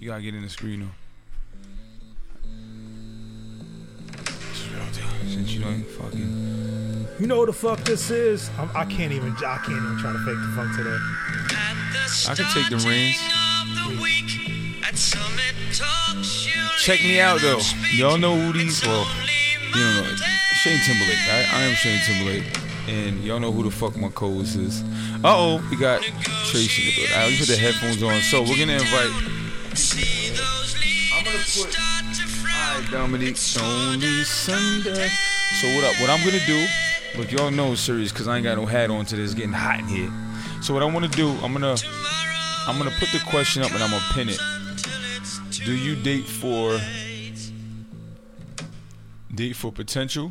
You gotta get in the screen though. Since you don't fucking. You know what the fuck this is? I can't even try to fake the funk today. I can take the reins. Check me out though. Y'all know who these. Well, you don't know. Shane Timberlake. I am Shane Timberlake, and y'all know who the fuck my co-host is. We got Tracy in the building. Alright, we put the headphones on. So we're gonna invite. I'm gonna put. Alright, Dominique. Only Sunday. So what I'm gonna do? Look, y'all know it's serious because I ain't got no hat on today. It's getting hot in here. So what I want to do? I'm gonna put the question up and I'm gonna pin it. Do you date for potential?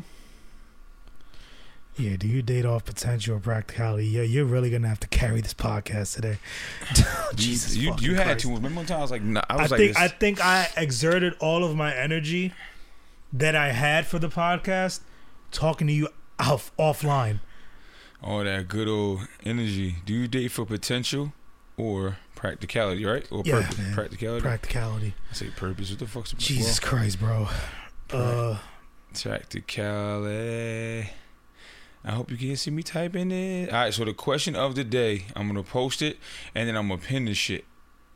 Yeah, do you date off potential or practicality? Yeah, you're really gonna have to carry this podcast today. Jesus, you had Christ. to. Remember one time I was like, nah, I think I exerted all of my energy that I had for the podcast talking to you offline. Oh, that good old energy. Do you date for potential or practicality, right? Or purpose? Man. Practicality? Practicality. I say purpose. What the fuck's a Jesus Christ, bro. Practicality. I hope you can see me typing it. All right, so the question of the day, I'm going to post it, and then I'm going to pin this shit.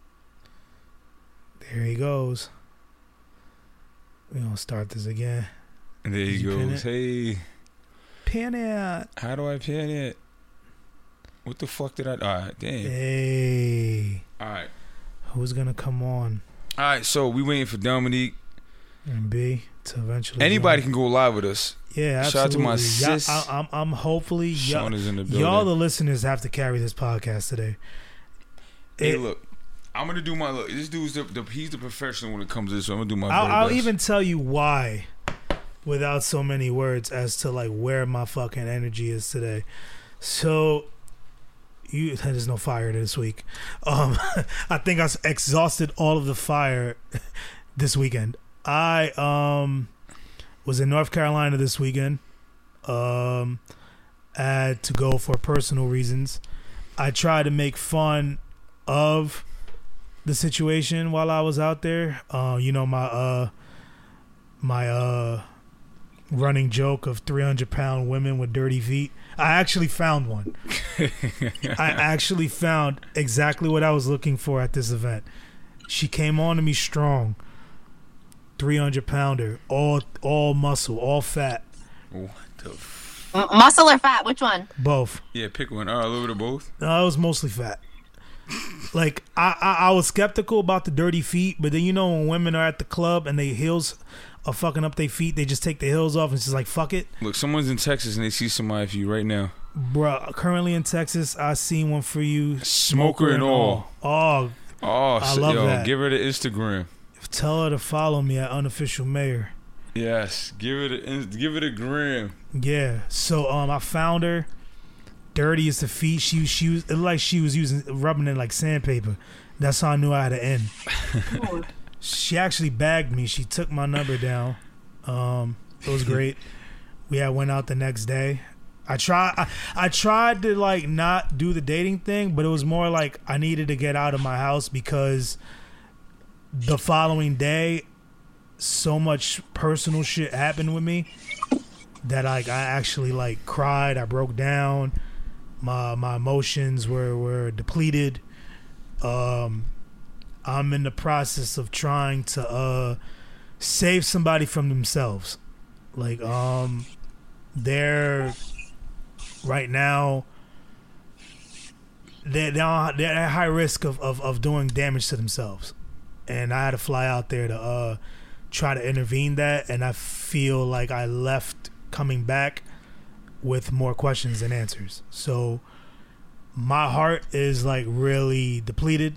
There he goes. We're going to start this again. And there he goes. Hey. Pin it. How do I pin it? What the fuck did I... All right, damn. Hey. All right. Who's going to come on? All right, so we waiting for Dominique. And B to eventually... Anybody can go live with us. Yeah, absolutely. Shout out to my sis. I'm hopefully... Sean is in the building. Y'all, the listeners, have to carry this podcast today. Hey, look. I'm going to do my... Look, this dude's he's the professional when it comes to this, so I'm going to do my I'll even tell you why without so many words as to like where my fucking energy is today. So... there's no fire this week. I think I exhausted all of the fire this weekend. I was in North Carolina this weekend. I had to go for personal reasons. I tried to make fun of the situation while I was out there. My running joke of 300-pound women with dirty feet. I actually found one. I actually found exactly what I was looking for at this event. She came on to me strong. 300-pounder, all muscle, all fat. What the muscle or fat? Which one? Both. Yeah, pick one. A little bit of both. No, it was mostly fat. Like I was skeptical about the dirty feet, but then when women are at the club and their heels are fucking up their feet, they just take the heels off and it's just like fuck it. Look, someone's in Texas and they see somebody for you right now. Bruh, currently in Texas, I seen one for you. Smoker and all. Oh, I love that. Give her the Instagram. Tell her to follow me at Unofficial Mayor. Yes, give it a gram. Yeah. So I found her. Dirty as the feet. She was it looked like she was rubbing it like sandpaper. That's how I knew I had to end. She actually bagged me. She took my number down. It was great. We went out the next day. I tried to like not do the dating thing, but it was more like I needed to get out of my house because the following day so much personal shit happened with me that I actually like cried. I broke down. My emotions were depleted. I'm in the process of trying to save somebody from themselves. Like they're right now they're at high risk of doing damage to themselves. And I had to fly out there to try to intervene that, and I feel like I left coming back with more questions than answers. So my heart is like really depleted.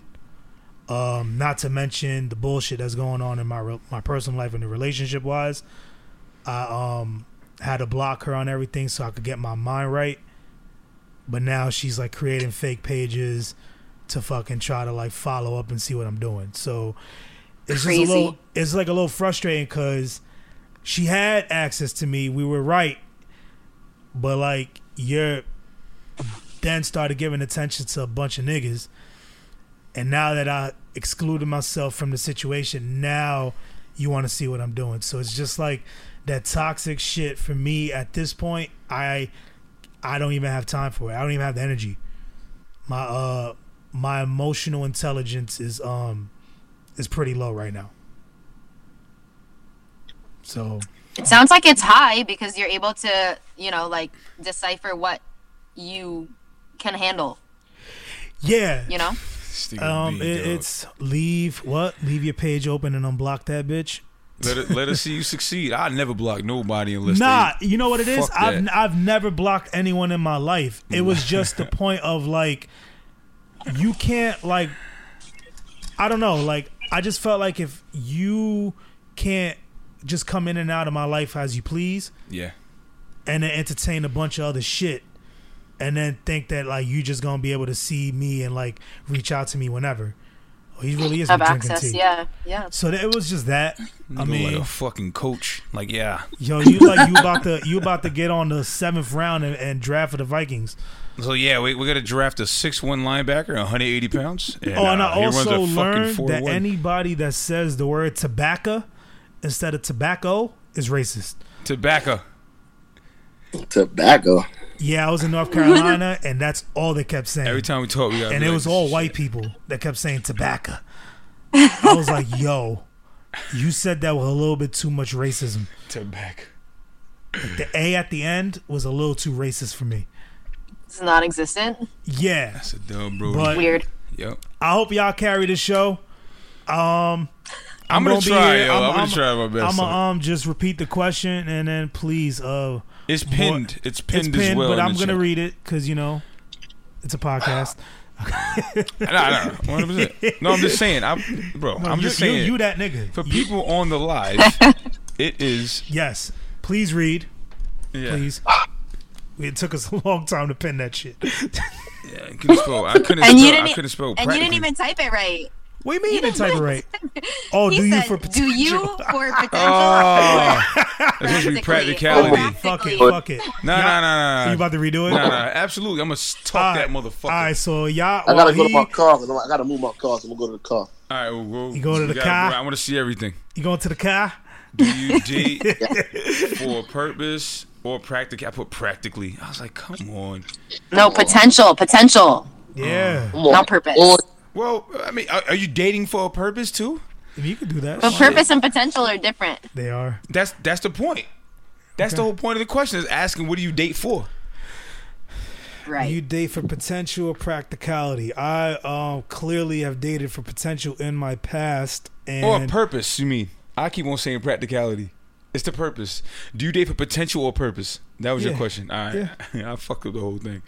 Not to mention the bullshit that's going on in my personal life and the relationship wise. I had to block her on everything so I could get my mind right. But now she's like creating fake pages to fucking try to like follow up and see what I'm doing. So it's Crazy. just it's like a little frustrating because she had access to me. We were right. But like you're then started giving attention to a bunch of niggas And now that I excluded myself from the situation, now you want to see what I'm doing. So it's just like that toxic shit for me at this point. I don't even have time for it. I don't even have the energy. My emotional intelligence is pretty low right now. So it sounds like it's high because you're able to, like decipher what you can handle. Yeah. It's leave your page open and unblock that bitch. Let us see you succeed. I never block nobody unless you know what it is? I've never blocked anyone in my life. It was just the point of like, you can't like, I don't know, like I just felt like if you can't just come in and out of my life as you please, and then entertain a bunch of other shit, and then think that like you just gonna be able to see me and like reach out to me whenever. He really is have access, yeah. So it was just that. I mean, like a fucking coach, like yo, you about to get on the 7th round and draft for the Vikings. So we're gonna draft a 6'1" linebacker, 180 pounds. And, and I also learned that anybody that says the word tobacco instead of tobacco is racist. Tobacco. Yeah, I was in North Carolina, and that's all they kept saying. Every time we talk, and it was all white people that kept saying tobacco. I was like, yo, you said that with a little bit too much racism. Tobacco. Like the A at the end was a little too racist for me. It's non-existent. Yeah. That's a dumb bro. But weird. Yep. I hope y'all carry the show. I'm gonna try, I'm gonna try my best. I'm gonna just repeat the question and then please it's pinned. It's pinned as well. But I'm gonna read it because it's a podcast. No, 100%. No, I'm just saying. I'm just saying. You that nigga. For people on the live, it is. Yes. Please read. Yeah. Please. It took us a long time to pin that shit. Yeah, I couldn't spell. I couldn't spell. And you didn't even type it right. What do you mean you didn't type it right? Oh, do you for potential? Do you for potential? Oh, it's supposed to be practicality. Fuck it. No. You about to redo it? No, absolutely. I'm gonna talk that motherfucker. All right, so y'all. I gotta go to my car. I gotta move my car, so I'm gonna go to the car. All right, we'll you go to the car. I want to see everything. You going to the car? Do you date for a purpose or practically? I put practically. I was like, come on. No, potential. Yeah. Not purpose. Well, I mean, are you dating for a purpose too? You can do that. But purpose and potential are different. They are. That's the point. That's the whole point of the question, is asking, what do you date for? Right. You date for potential or practicality. I clearly have dated for potential in my past. Or purpose, you mean? I keep on saying practicality. It's the purpose. Do you date for potential or purpose? That was your question. All right. Yeah. I fucked up the whole thing.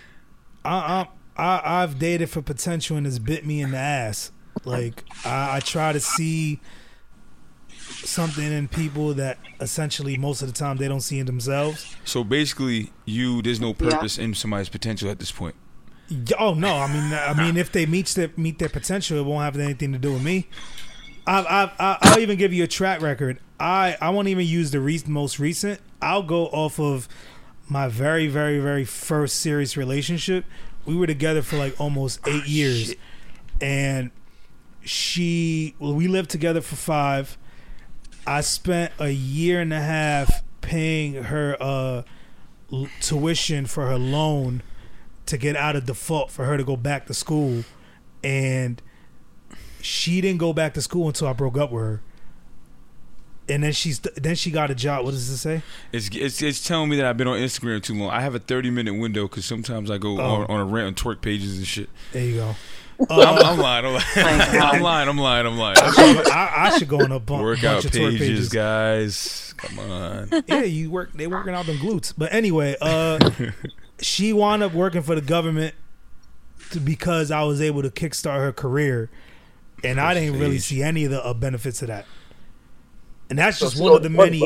I've dated for potential and it's bit me in the ass. Like I try to see something in people that essentially most of the time they don't see in themselves. So basically, there's no purpose in somebody's potential at this point. Oh no, I mean, if they meet their potential, it won't have anything to do with me. I'll even give you a track record. I won't even use the most recent. I'll go off of my very, very, very first serious relationship. We were together for like almost 8 years, and we lived together for 5. I spent a year and a half paying her tuition for her loan to get out of default for her to go back to school, and she didn't go back to school until I broke up with her. And then she got a job. What does it say? It's telling me that I've been on Instagram too long. I have a 30-minute window because sometimes I go on a rant on twerk pages and shit. There you go. I'm lying. I'm lying. I should go on a workout bunch of twerk pages, guys. Come on. Yeah, they working out them glutes. But anyway, she wound up working for the government because I was able to kickstart her career, and I didn't really see any of the benefits of that. And that's just one of the many.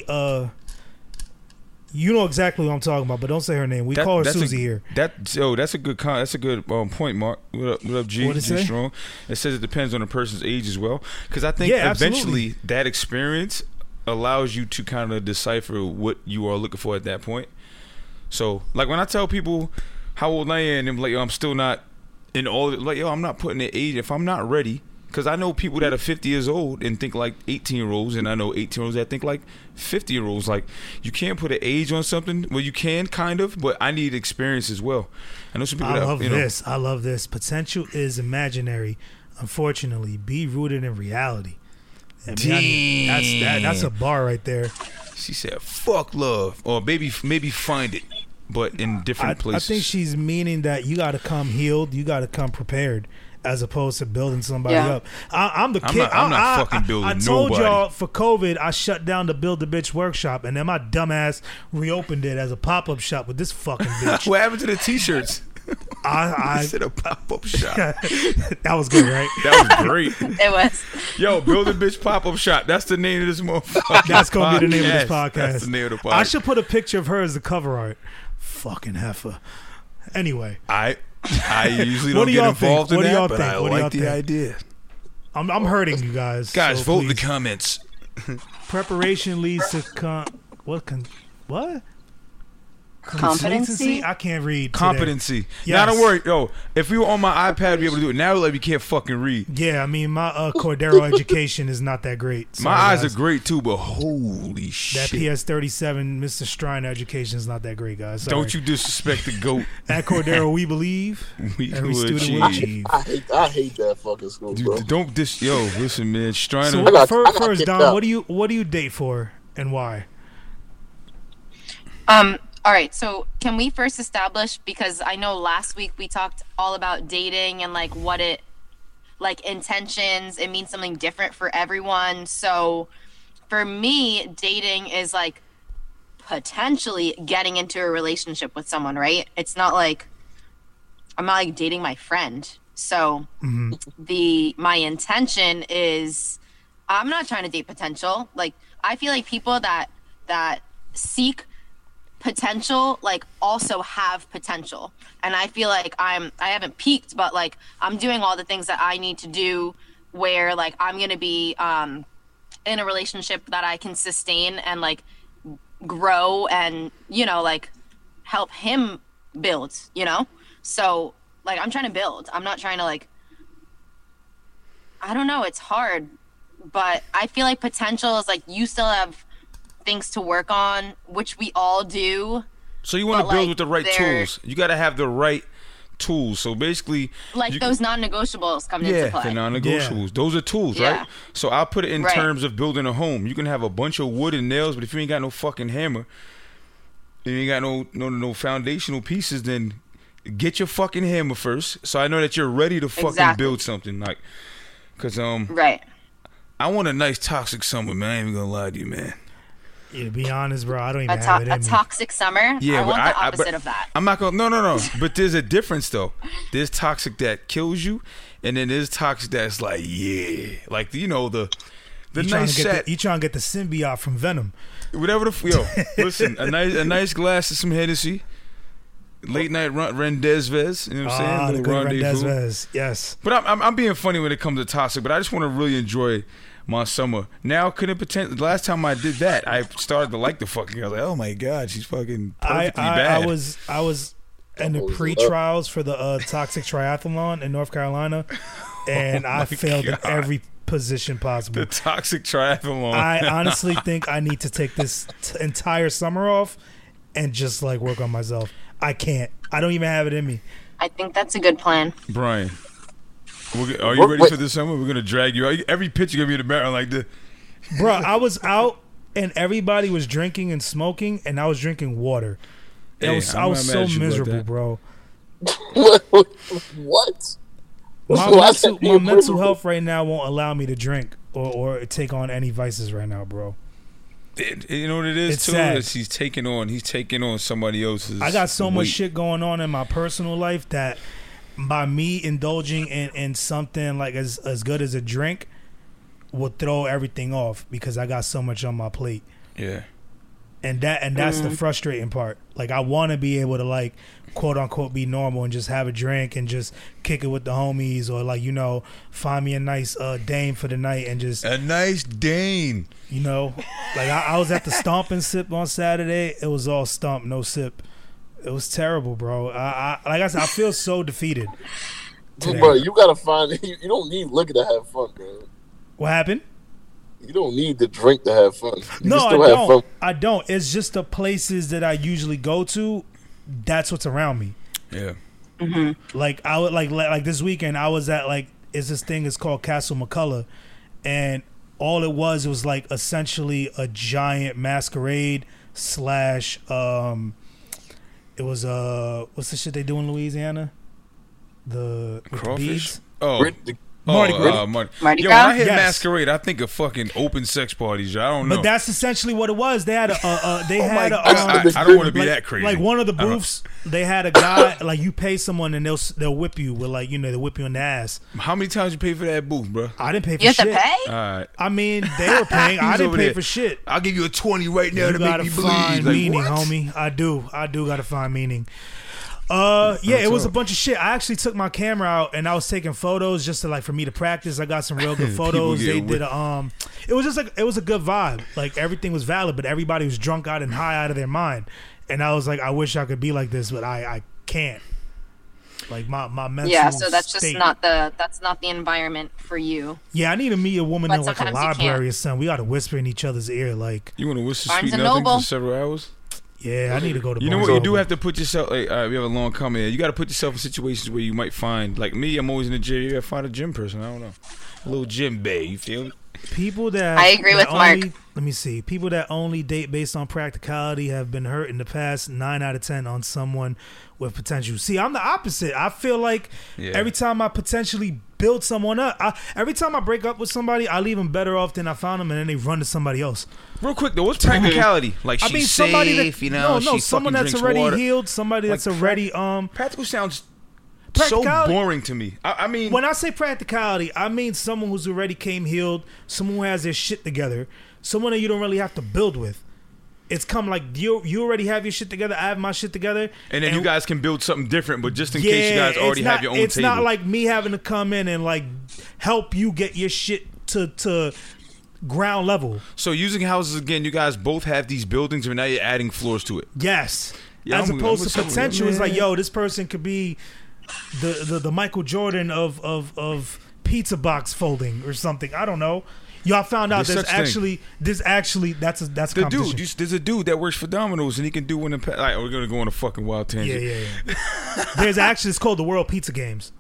You know exactly what I'm talking about, but don't say her name. We call her Susie here. That's a good point, Mark. What up, G? What it say? Strong. It says it depends on the person's age as well, because I think eventually that experience allows you to kind of decipher what you are looking for at that point. So, like when I tell people how old I am, I'm like, I'm still not And all like, yo, I'm not putting an age if I'm not ready. Because I know people that are 50 years old and think like 18-year-olds, and I know 18-year-olds that think like 50-year-olds. Like, you can't put an age on something. Well, you can, kind of, but I need experience as well. I know some people I love this. Potential is imaginary. Unfortunately, be rooted in reality. That's a bar right there. She said, fuck love. Or maybe find it, but in different places. I think she's meaning that you got to come healed. You got to come prepared. As opposed to building somebody up. I'm the kid. I'm not fucking building nobody. I told y'all for COVID, I shut down the Build a Bitch workshop, and then my dumbass reopened it as a pop-up shop with this fucking bitch. What happened to the T-shirts? I said a pop-up shop. That was good, right? That was great. It was. Yo, Build a Bitch pop-up shop. That's the name of this motherfucker. That's going to be the name of this podcast. That's the name of the podcast. I should put a picture of her as the cover art. Fucking heifer. Anyway. I usually don't get involved in that, but I like the idea. I'm hurting you guys. Guys, so vote in please. the comments. Preparation leads to what? Competency? I can't read. Competency. Yes. Now don't worry, yo. If we were on my iPad, I'd be able to do it. Now, like, we can't fucking read. Yeah, I mean, my Cordero education is not that great. Sorry, my eyes are great too, but holy shit! That PS37 Mr. Striner education is not that great, guys. Sorry. Don't you disrespect the GOAT. At Cordero, we believe every student will achieve. I hate that fucking school, bro. Don't yo. Listen, man. Striner. So first, Dom, what do you date for and why? All right, so can we first establish, because I know last week we talked all about dating and like what it, like intentions, it means something different for everyone. So for me, dating is like potentially getting into a relationship with someone, right? It's not like, I'm not like dating my friend. So my intention is, I'm not trying to date potential. Like, I feel like people that seek potential like also have potential, and I feel like I haven't peaked, but like I'm doing all the things that I need to do where like I'm gonna be in a relationship that I can sustain and like grow and, you know, like help him build, you know. So like I'm trying to build. I'm not trying to like, I don't know, it's hard, but I feel like potential is like you still have things to work on, which we all do. So you want to build with the right tools. You got to have the right tools. So basically, like those non-negotiables come into play. The non-negotiables. Yeah. Those are tools, right? So I'll put it in terms of building a home. You can have a bunch of wood and nails, but if you ain't got no fucking hammer, and you ain't got no foundational pieces, then get your fucking hammer first. So I know that you're ready to fucking build something. Like, cause I want a nice toxic summer, man. I ain't even gonna lie to you, man. Yeah, to be honest, bro, I don't even have it in me. A toxic summer? Yeah, I want the opposite of that. I'm not going to... No. But there's a difference, though. There's toxic that kills you, and then there's toxic that's like, yeah. Like, you know, the nice set. You trying to get the symbiote from Venom. Whatever listen, a nice glass of some Hennessy. Late night Rendezvous, you know what I'm saying? The good Rendezvous, yes. But I'm being funny when it comes to toxic, but I just want to really enjoy my summer. Now, couldn't pretend. Last time I did that, I started to like the fucking girl. I was like, oh my god, she's fucking perfectly bad. I was in the pre-trials for the Toxic Triathlon in North Carolina, and I failed in every position possible. The Toxic Triathlon. I honestly think I need to take this entire summer off and just like work on myself. I can't. I don't even have it in me. I think that's a good plan. Brian. Are you ready for this summer? We're gonna drag you out. Every picture gonna be in the background like this. Bro, I was out and everybody was drinking and smoking, and I was drinking water. I was so miserable, bro. What? My mental health right now won't allow me to drink or take on any vices right now, bro. You know what it is, it's too? sad. He's taking on somebody else's. I got so much shit going on in my personal life that by me indulging in something like as good as a drink will throw everything off because I got so much on my plate. Yeah. And that's the frustrating part. Like, I want to be able to, like, quote unquote be normal and just have a drink and just kick it with the homies, or like, you know, find me a nice dame for the night and just a nice dame. You know, like I was at the Stomp and Sip on Saturday. It was all stomp, no sip. It was terrible, bro. Like I said, I feel so defeated. today. Bro, you gotta find. You don't need liquor to have fun, bro. What happened? You don't need to drink to have fun. You No, can still I have don't. fun. I don't. It's just the places that I usually go to. That's what's around me. Yeah. Like I would like this weekend. I was at like is this thing is called Castle McCullough, and all it was like essentially a giant masquerade slash. It was what's the shit they do in Louisiana? The Crawfish. beads? Oh. Mardi Gras. Mardi Yo, Gras? when I hear Yes. masquerade, I think of fucking open sex parties. Yo. I don't know. But that's essentially what it was. They had a I don't want to be that crazy. Like one of the booths, they had a guy like you pay someone and they'll whip you with like they'll whip you in the ass. How many times you pay for that booth, bro? I didn't pay for You have shit. to pay? All right. I mean, they were paying. I He's didn't over pay there. for shit. I'll give you a 20 right now You to make gotta me find bleed. Like, meaning, what? homie. I do gotta find meaning. Yeah, it was a bunch of shit. I actually took my camera out and I was taking photos just to like for me to practice. I got some real good photos. They getting did it was just like it was a good vibe. Like everything was valid, but everybody was drunk out and high out of their mind. And I was like, I wish I could be like this, but I can't. Like my mental Yeah, so that's just state. not the environment for you. Yeah, I need to meet a woman But in like a sometimes you library can't. or something. We got to whisper in each other's ear, like, You want to whistle Barnes sweet and nothing Noble. for several hours? yeah, I need to go to. You know Barnes what? You and do Noble. have to put yourself. Like, we have a long comment. You got to put yourself in situations where you might find. Like me, I'm always in the gym. You got to find a gym person. I don't know, a little gym bae. You feel me? People that I agree that with Mark. Let me see. People that only date based on practicality have been hurt in the past 9 out of 10 on someone with potential. See, I'm the opposite. I feel like every time I potentially build someone up, every time I break up with somebody, I leave them better off than I found them, and then they run to somebody else. Real quick though, what's practicality? Like I she's mean, somebody safe, that you know. no, she someone fucking that's drinks already water. healed, somebody that's Like, already Practical sounds so Practicality- boring to me. I mean, When I say practicality, I mean someone who's already came healed, someone who has their shit together, someone that you don't really have to build with. It's come like you already have your shit together, I have my shit together, and then you guys can build something different. But just in case you guys already have your own it's table. not like me having to come in and like help you get your shit to ground level. So using houses again, you guys both have these buildings, and now you're adding floors to it. Yes. Yeah, As I'm opposed with to some of it, potential, it's like, man. yo, this person could be the Michael Jordan of pizza box folding or something. I don't know. Y'all found out There's such thing. that's a The competition. dude, there's a dude that works for Domino's, and he can do one. Like, we're gonna go on a fucking wild tangent. Yeah. There's actually it's called the World Pizza Games.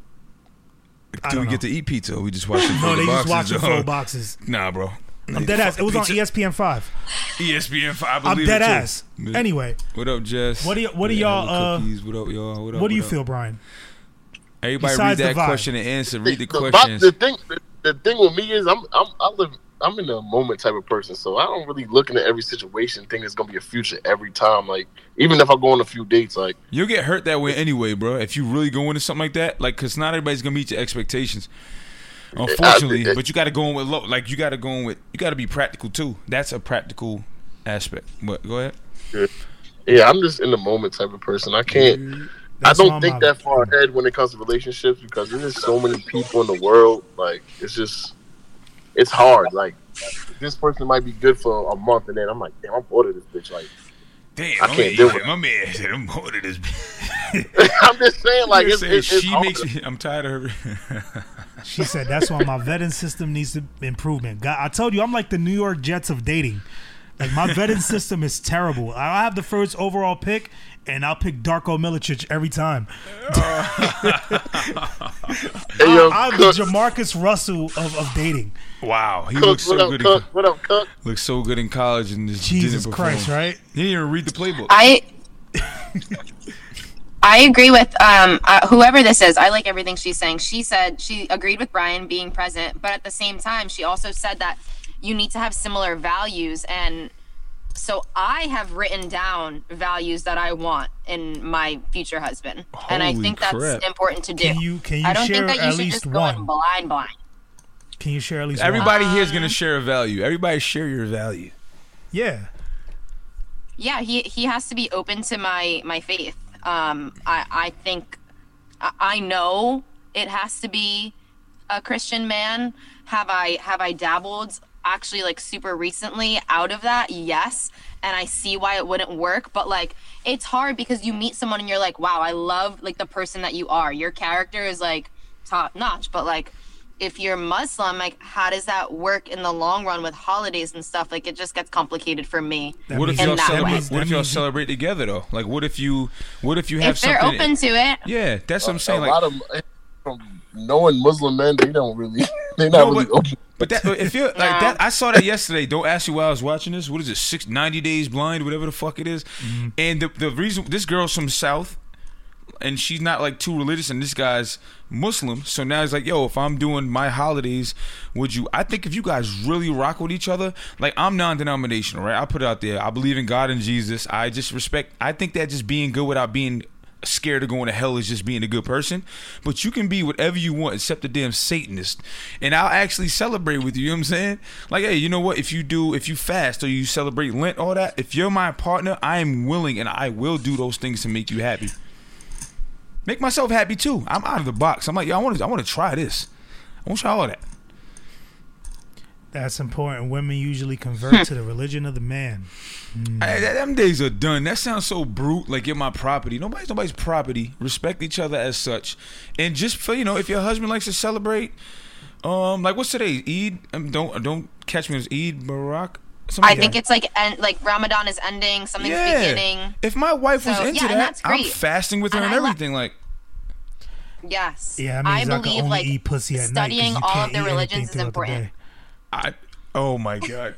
I Do we don't get know. to eat pizza? Or we just watch the No, they just boxes, watch the dog? full boxes. Nah, bro. I'm dead ass. It was on Pizza- ESPN 5. ESPN 5. I I'm believe dead it, too. ass. Yeah. Anyway, What up, Jess? What do y'all, hello, cookies. What up, y'all? What up? what do you up? feel, Brian? Everybody besides read the that vibe? question and answer. Read the The questions. thing with me is I'm in a moment type of person, so I don't really look into every situation think it's gonna be a future every time. Like even if I go on a few dates, like You'll get hurt that way anyway, bro. If you really go into something like that, like, cause not everybody's gonna meet your expectations. Unfortunately, but you got to go in with low. Like you got to be practical too. That's a practical aspect. But go ahead. yeah, I'm just in the moment type of person. I can't. That's I why don't think that far ahead when it comes to relationships because there's just so many people in the world. Like it's hard. Like this person might be good for a month, and then I'm like, damn, I'm bored of this bitch. Like Damn, I can't deal with it. my man said I'm bored of this. I'm just saying, like You're it's saying it's she hard. makes me. I'm tired of her. She said that's why my vetting system needs to improvement. God, I told you I'm like the New York Jets of dating. Like my vetting system is terrible. I have the first overall pick, and I'll pick Darko Milicic every time. Hey, yo, I'm the Cook, Jamarcus Russell of dating. Wow, he Cook, looks so what up, good. Cook? What up, Cook? Looks so good in college and just Jesus didn't Christ, perform. right? He didn't even read the playbook. I agree with whoever this is. I like everything she's saying. She said she agreed with Brian being present, but at the same time, she also said that you need to have similar values. And so I have written down values that I want in my future husband, and I Holy think crap. that's important to do. Can you I don't share think that at you should least just go in one? blind. Can you share at least one? Everybody here is gonna share a value. Everybody share your value. Yeah. Yeah, he has to be open to my faith. I think I know it has to be a Christian man. Have I dabbled actually like super recently out of that, yes, and I see why it wouldn't work, but like it's hard because you meet someone and you're like, wow, I love like the person that you are. Your character is like top notch, but like if you're Muslim, like how does that work in the long run with holidays and stuff? Like it just gets complicated for me. What if y'all celebrate together though? Like what if you have if they're something open to it? Yeah, that's what I'm saying. A lot of from knowing Muslim men, they're not really open. But that, if you're like that, I saw that yesterday. Don't ask me why I was watching this. What is it? 90 Days Blind, whatever the fuck it is. Mm-hmm. And the reason this girl's from South, and she's not like too religious, and this guy's Muslim. So now it's like, yo, if I'm doing my holidays, would you? I think if you guys really rock with each other, like I'm non-denominational, right? I put it out there. I believe in God and Jesus. I just respect. I think that just being good without being scared of going to hell is just being a good person. But you can be whatever you want except a damn Satanist, and I'll actually celebrate with you. You know what I'm saying? Like, hey, you know what, if you fast or you celebrate Lent, all that, if you're my partner, I am willing and I will do those things to make you happy, make myself happy too. I'm out of the box. I'm like, yo, I want to try this. I want to try all that. That's important. Women usually convert to the religion of the man. Them days are done. That sounds so brute. Like, you're my property. Nobody's property. Respect each other as such. And just for, if your husband likes to celebrate, like what's today? Eid? Don't catch me as Eid Barak. I think it's like Ramadan is ending, something's beginning. If my wife was into that, I'm fasting with her and everything. Like, yes. Yeah, I believe like eat pussy at studying all of the religions is important. Oh my God.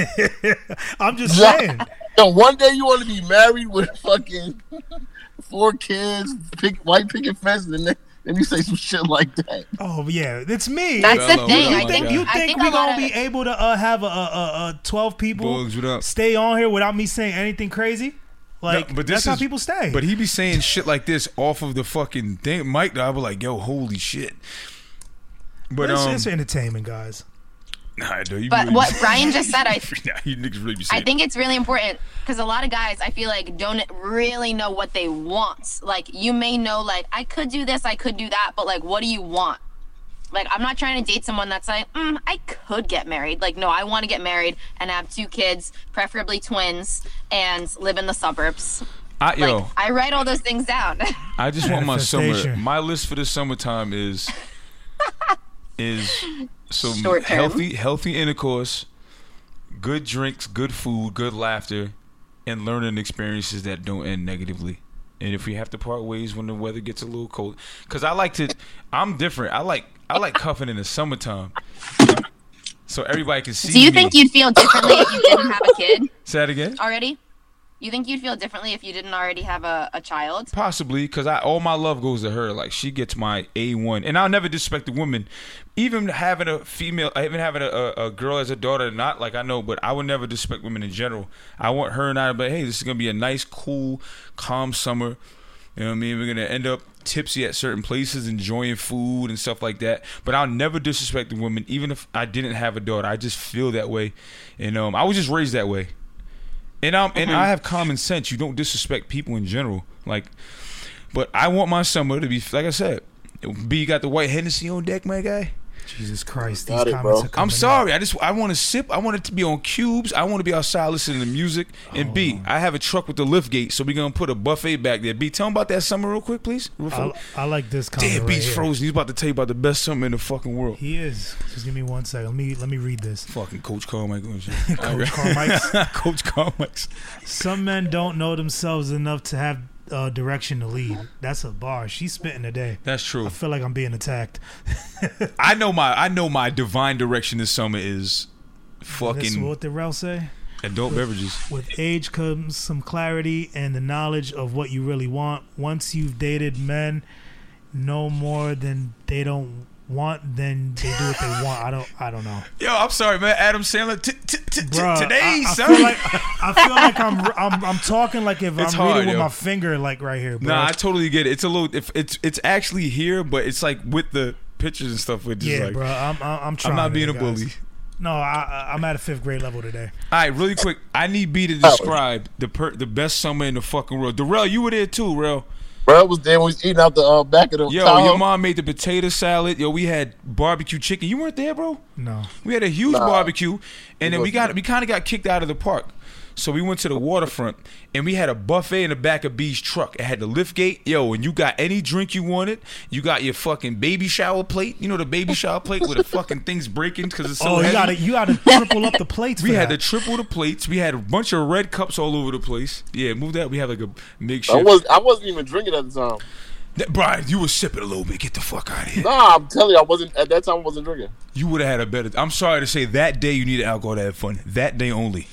I'm just saying. Yo, one day you want to be married with fucking 4 kids, white picket fence, and then you say some shit like that. Oh yeah, it's me. That's the thing. You think we're gonna be able to have a 12 people stay on here without me saying anything crazy? Like, no, but that's how people stay. But he be saying shit like this off of the fucking thing. Mike, I was like, yo, holy shit. But it's entertainment, guys. Nah, no, but really, what Ryan just said, I think it's really important because a lot of guys, I feel like, don't really know what they want. Like, you may know, like, I could do this, I could do that, but like, what do you want? Like, I'm not trying to date someone that's like, I could get married. Like, no, I want to get married and have 2 kids, preferably twins, and live in the suburbs. I write all those things down. I just want my summer. My list for the summertime is some healthy intercourse, good drinks, good food, good laughter, and learning experiences that don't end negatively. And if we have to part ways when the weather gets a little cold, because I'm different. I like cuffing in the summertime, so everybody can see. Do you think you'd feel differently if you didn't have a kid? Say that again. Already? You think you'd feel differently if you didn't already have a child? Possibly, because all my love goes to her. Like, she gets my A1. And I'll never disrespect a woman. Even having a female, even having a girl as a daughter or not, like, I know, but I would never disrespect women in general. I want her and I to be, hey, this is going to be a nice, cool, calm summer. You know what I mean? We're going to end up tipsy at certain places, enjoying food and stuff like that. But I'll never disrespect a woman, even if I didn't have a daughter. I just feel that way. And I was just raised that way. And I have common sense. You don't disrespect people in general. Like, but I want my summer to be, like I said, B got the white Hennessy on deck, my guy. Jesus Christ, these comments are coming. I'm sorry. I want to sip. I want it to be on cubes. I want to be outside listening to music. And B, I have a truck with the lift gate, so we're gonna put a buffet back there. B, tell him about that summer real quick, please. I like this comment. Damn, B's frozen. He's about to tell you about the best summer in the fucking world. He is. Just give me 1 second. Let me read this. Fucking Coach Carmichael. Coach Carmichael. Coach Carmichael. Some men don't know themselves enough to have direction to lead. That's a bar. She's spitting today. That's true. I feel like I'm being attacked. I know my divine direction this summer is fucking. That's what the Rel say. Adult beverages. With age comes some clarity and the knowledge of what you really want. Once you've dated men, no more than they don't want, then they do what they want. I don't know. Yo, I'm sorry, man. Adam Sandler. Today, son. I feel like I'm talking like if I'm reading with my finger, like right here, bro. Nah, I totally get it. It's a little. It's actually here, but it's like with the pictures and stuff. With just like, bro. I'm trying. I'm not being a bully. No, I'm at a 5th grade level today. All right, really quick. I need B to describe the best summer in the fucking world. Darrell, you were there too, Rel. Bro was there when we was eating out the back of the Yo, Tahoe. your mom made the potato salad. Yo, we had barbecue chicken. You weren't there, bro? No. We had a huge barbecue, and then we kind of got kicked out of the park. So we went to the waterfront, and we had a buffet in the back of B's truck. It had the lift gate. Yo, and you got any drink you wanted. You got your fucking baby shower plate. You know the baby shower plate where the fucking thing's breaking because it's so heavy? You gotta triple up the plates. We had to triple the plates. We had a bunch of red cups all over the place. Yeah, move that. We have like a makeshift. I wasn't even drinking at the time. Brian, you were sipping a little bit. Get the fuck out of here. Nah, I'm telling you, I wasn't at that time. I wasn't drinking. You would have had a better. I'm sorry to say, that day you needed alcohol to have fun. That day only.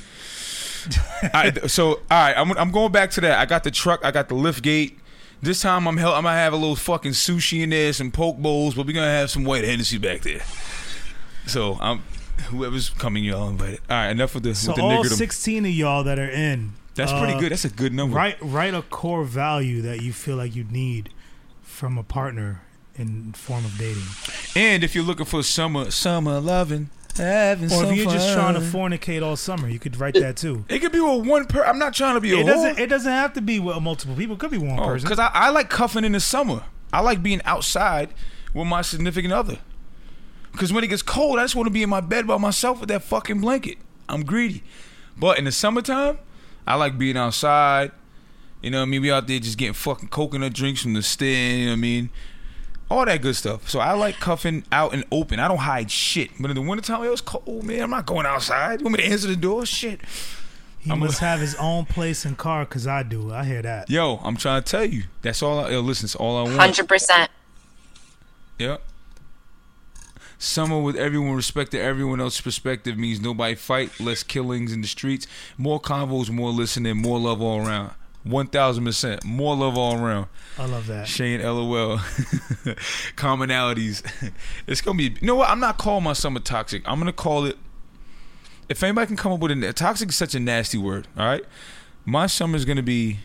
All right, I'm going back to that. I got the truck. I got the lift gate. This time I'm gonna have a little fucking sushi in there, some poke bowls, but we're gonna have some white Hennessy back there. So whoever's coming, y'all invited. All right, enough with the. So with the all niggerdom. 16 of y'all that are in. That's pretty good. That's a good number. Write a core value that you feel like you need from a partner in form of dating. And if you're looking for summer loving. Or if you're just trying to fornicate all summer, you could write that too. It could be with one person. I'm not trying to be a whore. It doesn't have to be with multiple people. It could be one person. Because I like cuffing in the summer. I like being outside with my significant other. Because when it gets cold, I just want to be in my bed by myself with that fucking blanket. I'm greedy. But in the summertime, I like being outside. You know what I mean? We out there just getting fucking coconut drinks from the stand. You know what I mean? All that good stuff. So I like cuffing out and open. I don't hide shit. But in the wintertime, it was cold, man. I'm not going outside. You want me to answer the door? Shit. He must have his own place and car, because I do. I hear that. Yo, I'm trying to tell you. That's all listen, it's all I want. 100%. Yep. Summer with everyone respecting everyone else's perspective means nobody fight, less killings in the streets, more convos, more listening, more love all around. 1,000%. More love all around. I love that. Shane, LOL. Commonalities. It's going to be... You know what? I'm not calling my summer toxic. I'm going to call it... If anybody can come up with a... Toxic is such a nasty word, all right? My summer is going to be...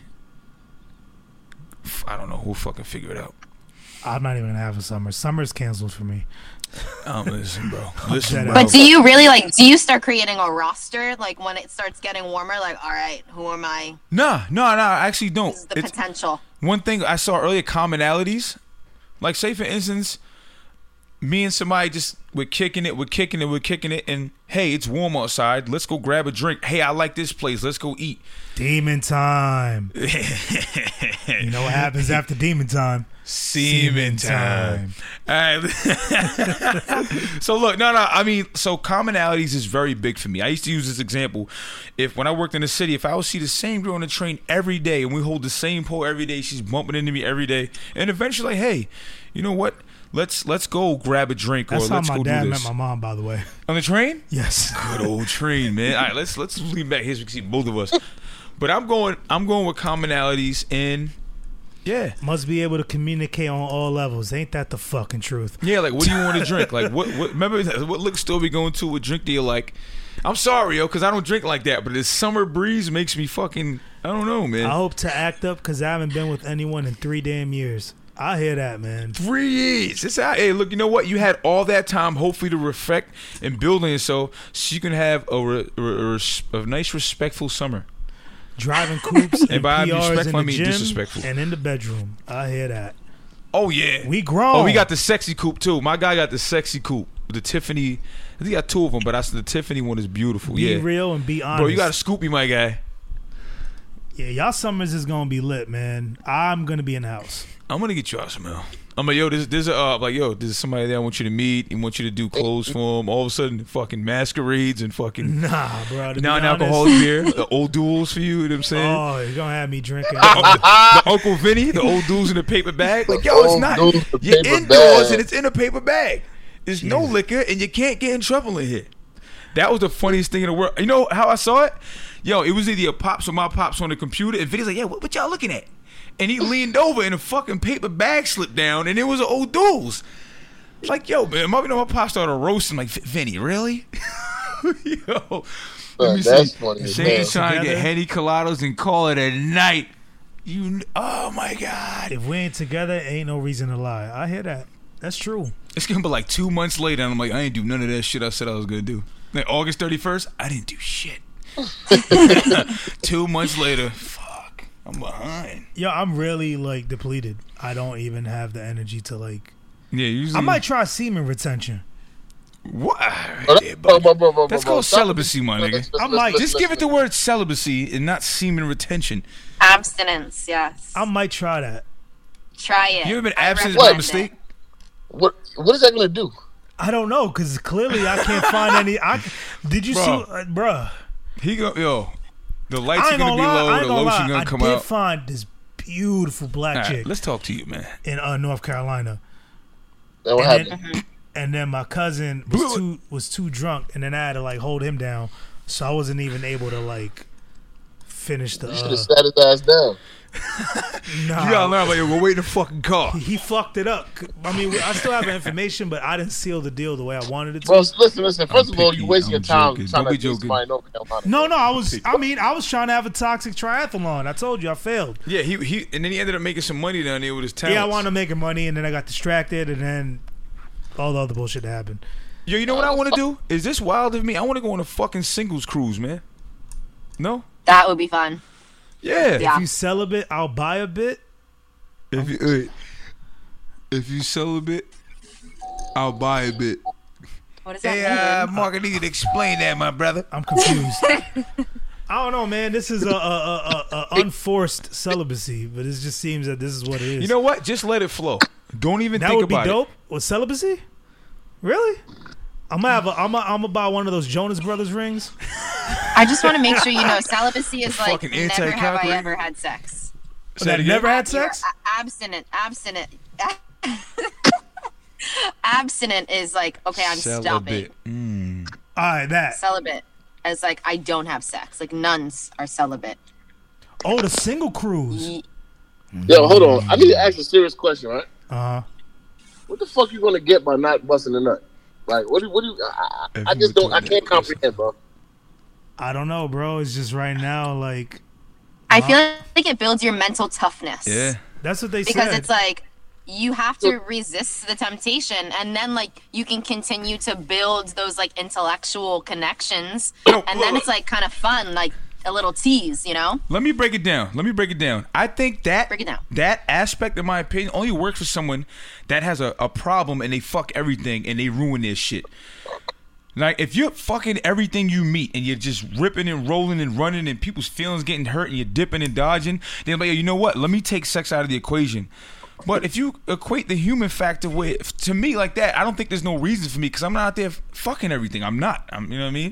I don't know. Who'll fucking figure it out. I'm not even going to have a summer. Summer's canceled for me. Listen, bro. Listen, bro. But do you really do you start creating a roster when it starts getting warmer? All right, who am I? Nah, I actually don't. This is the potential. One thing I saw earlier, commonalities. Like, say for instance, me and somebody we're kicking it, and hey, it's warm outside. Let's go grab a drink. Hey, I like this place. Let's go eat. Demon time. You know what happens after demon time? Semen time. All right. So look, I mean, so commonalities is very big for me. I used to use this example. When I worked in the city, if I would see the same girl on the train every day and we hold the same pole every day, she's bumping into me every day, and eventually, hey, you know what? Let's go grab a drink. That's or let's how go my dad do met this. my mom, by the way. On the train? Yes. Good old train, man. All right, let's lean back here so we can see both of us. But I'm going with commonalities, and yeah, must be able to communicate on all levels. Ain't that the fucking truth? Yeah, like, what do you want to drink? Like, what? Remember, what liquor store we going to? What drink do you like? I'm sorry, yo, because I don't drink like that. But this summer breeze makes me fucking, I don't know, man. I hope to act up because I haven't been with anyone in 3 damn years. I hear that, man. 3 years. It's out. Hey, look, you know what? You had all that time, hopefully, to reflect and build on yourself, so you can have a nice, respectful summer. Driving coupes and by PRs respectful, in the I mean gym disrespectful. And in the bedroom. I hear that. Oh yeah, we grown. Oh, we got the sexy coupe too. My guy got the sexy coupe, the Tiffany. I think he got 2 of them, but the Tiffany one is beautiful. Be real and be honest, bro. You got a Scoopy, my guy. Yeah, y'all summers is gonna be lit, man. I'm gonna be in the house. I'm gonna get you out some hell. I'm like, yo, there's somebody there I want you to meet and want you to do clothes for him. All of a sudden, fucking masquerades and fucking bro. Non-alcoholic beer, the old duels for you. You know what I'm saying? Oh, you're gonna have me drinking. the Uncle Vinny, the old duels in a paper bag. Like, yo, it's not. You're indoors and it's in a paper bag. There's no liquor and you can't get in trouble in here. That was the funniest thing in the world. You know how I saw it? Yo, it was either your pops or my pops on the computer, and Vinny's like, yeah, what y'all looking at? And he leaned over and a fucking paper bag slipped down, and it was an old duels. Like, yo, man, my pops started roasting, like, Vinny, really? Yo, let me that's see. funny. Shane's trying to get Henny Colados and call it a night. Oh my God. If we ain't together, ain't no reason to lie. I hear that. That's true. It's gonna be like 2 months later, and I'm like, I ain't do none of that shit I said I was gonna do. Like August 31st, I didn't do shit. 2 months later, fuck. I'm behind. Yo, I'm really like depleted. I don't even have the energy to like. Yeah, usually I might try semen retention. What? Bro, That's called celibacy, my nigga. I might Just give it the word celibacy and not semen retention. Abstinence, yes. I might try that. Try it. You ever been I abstinent by recommend mistake? What is that gonna do? I don't know because clearly I can't find any. Did you see, bruh? He go yo. The lights I are ain't gonna gonna be lie. low. I ain't The gonna lotion lie. gonna I come did out. find this beautiful black All right, chick let's talk to you, man. in North Carolina. What And happened? And then my cousin was too drunk, and then I had to like hold him down, so I wasn't even able to like finish the. You should have sat his ass down. Nah, You gotta learn about yo. Go wait in the fucking car. he fucked it up. I mean, I still have information, but I didn't seal the deal the way I wanted it to. Bro, listen. First of all, picky. you wasting your time joking. trying Don't be to get joking. somebody in North Carolina. No, I was trying to have a toxic triathlon. I told you I failed. Yeah, he and then he ended up making some money down there with his talents. Yeah, I wanted to make money, and then I got distracted, and then all the other bullshit that happened. Yo, you know what I want to do? Is this wild of me? I want to go on a fucking singles cruise, man. No? That would be fun. Yeah. Yeah. If you celibate, I'll buy a bit. If you celibate, I'll buy a bit. What does that mean? Mark, I need to explain that, my brother. I'm confused. I don't know, man. This is a unforced celibacy, but it just seems that this is what it is. You know what? Just let it flow. Don't even that think would be about dope. With celibacy, really? I'm gonna buy one of those Jonas Brothers rings. I just want to make sure you know celibacy is like Fucking never have I anti-calculator. ever had sex. it. Say it again. Never had You're sex. abstinent. Abstinent is like, okay, I'm stopping. Celibate. All right, that. Celibate is like, I don't have sex. Like nuns are celibate. Oh, the single cruise. Yo, hold on. I need to ask a serious question, right? Uh-huh. What the fuck you gonna get by not busting a nut? Like, what do you? I just don't. I can't comprehend, bro. I don't know, bro. It's just right now, like I feel like it builds your mental toughness. Yeah. that's what they Because said. it's like you have to resist the temptation, and then like you can continue to build those like intellectual connections, and then it's like kind of fun, like a little tease, you know? Let me break it down. I think that Break it down. that aspect, in my opinion, only works for someone that has a problem and they fuck everything and they ruin their shit. Like, if you're fucking everything you meet and you're just ripping and rolling and running and people's feelings getting hurt and you're dipping and dodging, then like, you know what? Let me take sex out of the equation. But if you equate the human factor with, to me, like that, I don't think there's no reason for me because I'm not out there fucking everything. I'm not. You know what I mean?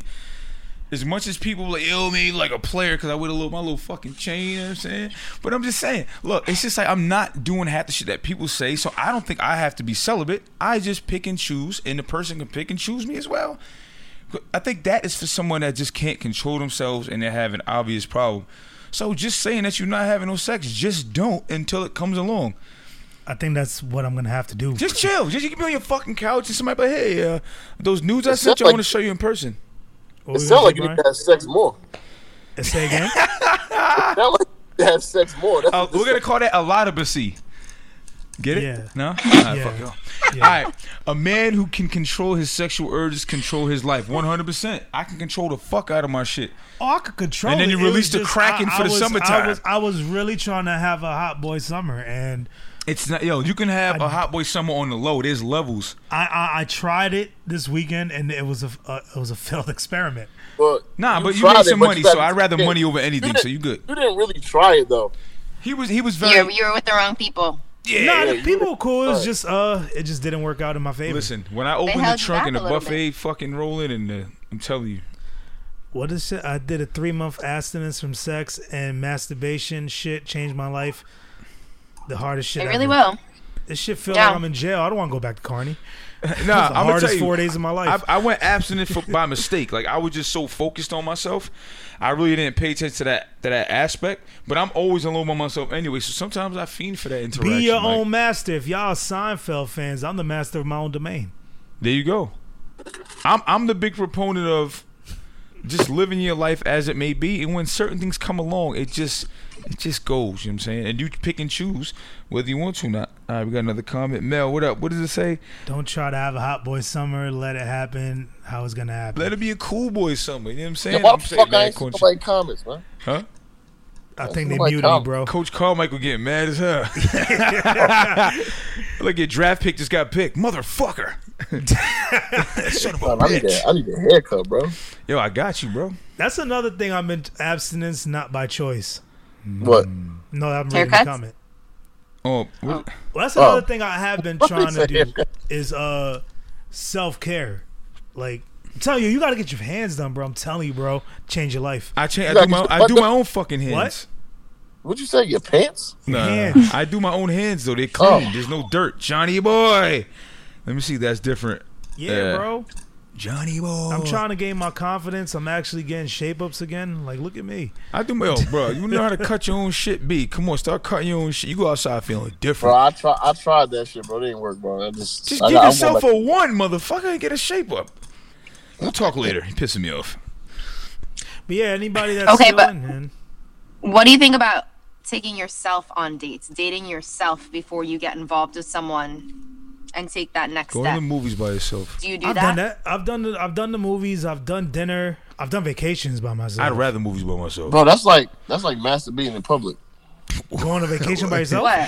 As much as people like, yo, me like a player because I wear my little fucking chain, you know what I'm saying? But I'm just saying, look, it's just like I'm not doing half the shit that people say, so I don't think I have to be celibate. I just pick and choose, and the person can pick and choose me as well. I think that is for someone that just can't control themselves and they have an obvious problem. So just saying that you're not having no sex, just don't until it comes along. I think that's what I'm gonna have to do. Just chill. Just you can be on your fucking couch and somebody be like, hey, those nudes I It sent sounds you, I like- want to show you in person. What It we sounds gonna like do, you need Brian? to have sex more. Say again. It sounds like you need to have sex more. That's what We're this gonna call that a lotabacy. Get it? Yeah. No? Alright, Yeah. fuck y'all. Yeah. Alright. A man who can control his sexual urges control his life 100%. I can control the fuck out of my shit. Oh, I could control And then it. you It was released the just- Kraken for the summertime. I was really trying to have a hot boy summer, and It's not, yo, you can have a hot boy summer on the low. There's levels. I tried it this weekend, and it was a failed experiment. But Nah, but you tried made it, some but money, you so got- I'd rather you money didn't- over anything, so you good. You didn't really try it though. He was very You were with the wrong people. Nah, the you people were- were cool. It was Right. just it just didn't work out in my favor. Listen, when I opened the held you trunk back and the a little buffet fucking rolling, and I'm telling you, What is shit? I did a 3-month abstinence from sex and masturbation. Shit changed my life. The hardest shit. It really ever. will. This shit feel Yeah. like I'm in jail. I don't want to go back to Carney. nah, The I'm gonna tell hardest you, 4 days of my life. I went abstinent by mistake. Like I was just so focused on myself, I really didn't pay attention to that aspect. But I'm always alone by myself anyway. So sometimes I fiend for that interaction. Be your like, own master. If y'all are Seinfeld fans, I'm the master of my own domain. There you go. I'm the big proponent of just living your life as it may be, and when certain things come along, it just goes. You know what I'm saying? And you pick and choose whether you want to or not. All right, we got another comment. Mel, what up? What does it say? Don't try to have a hot boy summer. Let it happen how it's gonna happen. Let it be a cool boy summer. You know what I'm saying? Yo, why I'm the saying fuck I bad ain't see country. nobody comments, man? Huh? I think they Like, muted me, bro. Coach Carmichael getting mad as hell. Like your draft pick just got picked, motherfucker. Son of a bitch. I need a haircut, bro. Yo, I got you, bro. That's another thing. I'm in abstinence, not by choice. What? No, I'm reading the Haircuts? comment. Oh, Well, that's another Oh. thing I have been What trying is to that do haircut? is self-care. Like, I'm telling you, you got to get your hands done, bro. I'm telling you, bro. Change your life. I do my own fucking hands. What? What'd you say? Your pants? Nah, Hands. I do my own hands though. They're clean. Oh. There's no dirt. Johnny boy. Let me see. That's different. Yeah, bro. Johnny boy. I'm trying to gain my confidence. I'm actually getting shape-ups again. Like, look at me. I do my own, bro. You know how to cut your own shit, B. Come on, start cutting your own shit. You go outside feeling Bro, different. I tried that shit, bro. It didn't work, bro. Just I give want, yourself like, a one, motherfucker, and get a shape up. We'll talk later. You're pissing me off. But yeah, anybody that's Okay, still but- in, man. What do you think about taking yourself on dates, dating yourself before you get involved with someone, and take that next Go to step? the movies by yourself. Do you do I've that? done that. I've done the movies. I've done dinner. I've done vacations by myself. I'd rather movies by myself. bro, that's like masturbating in public. Go on a vacation by yourself. What?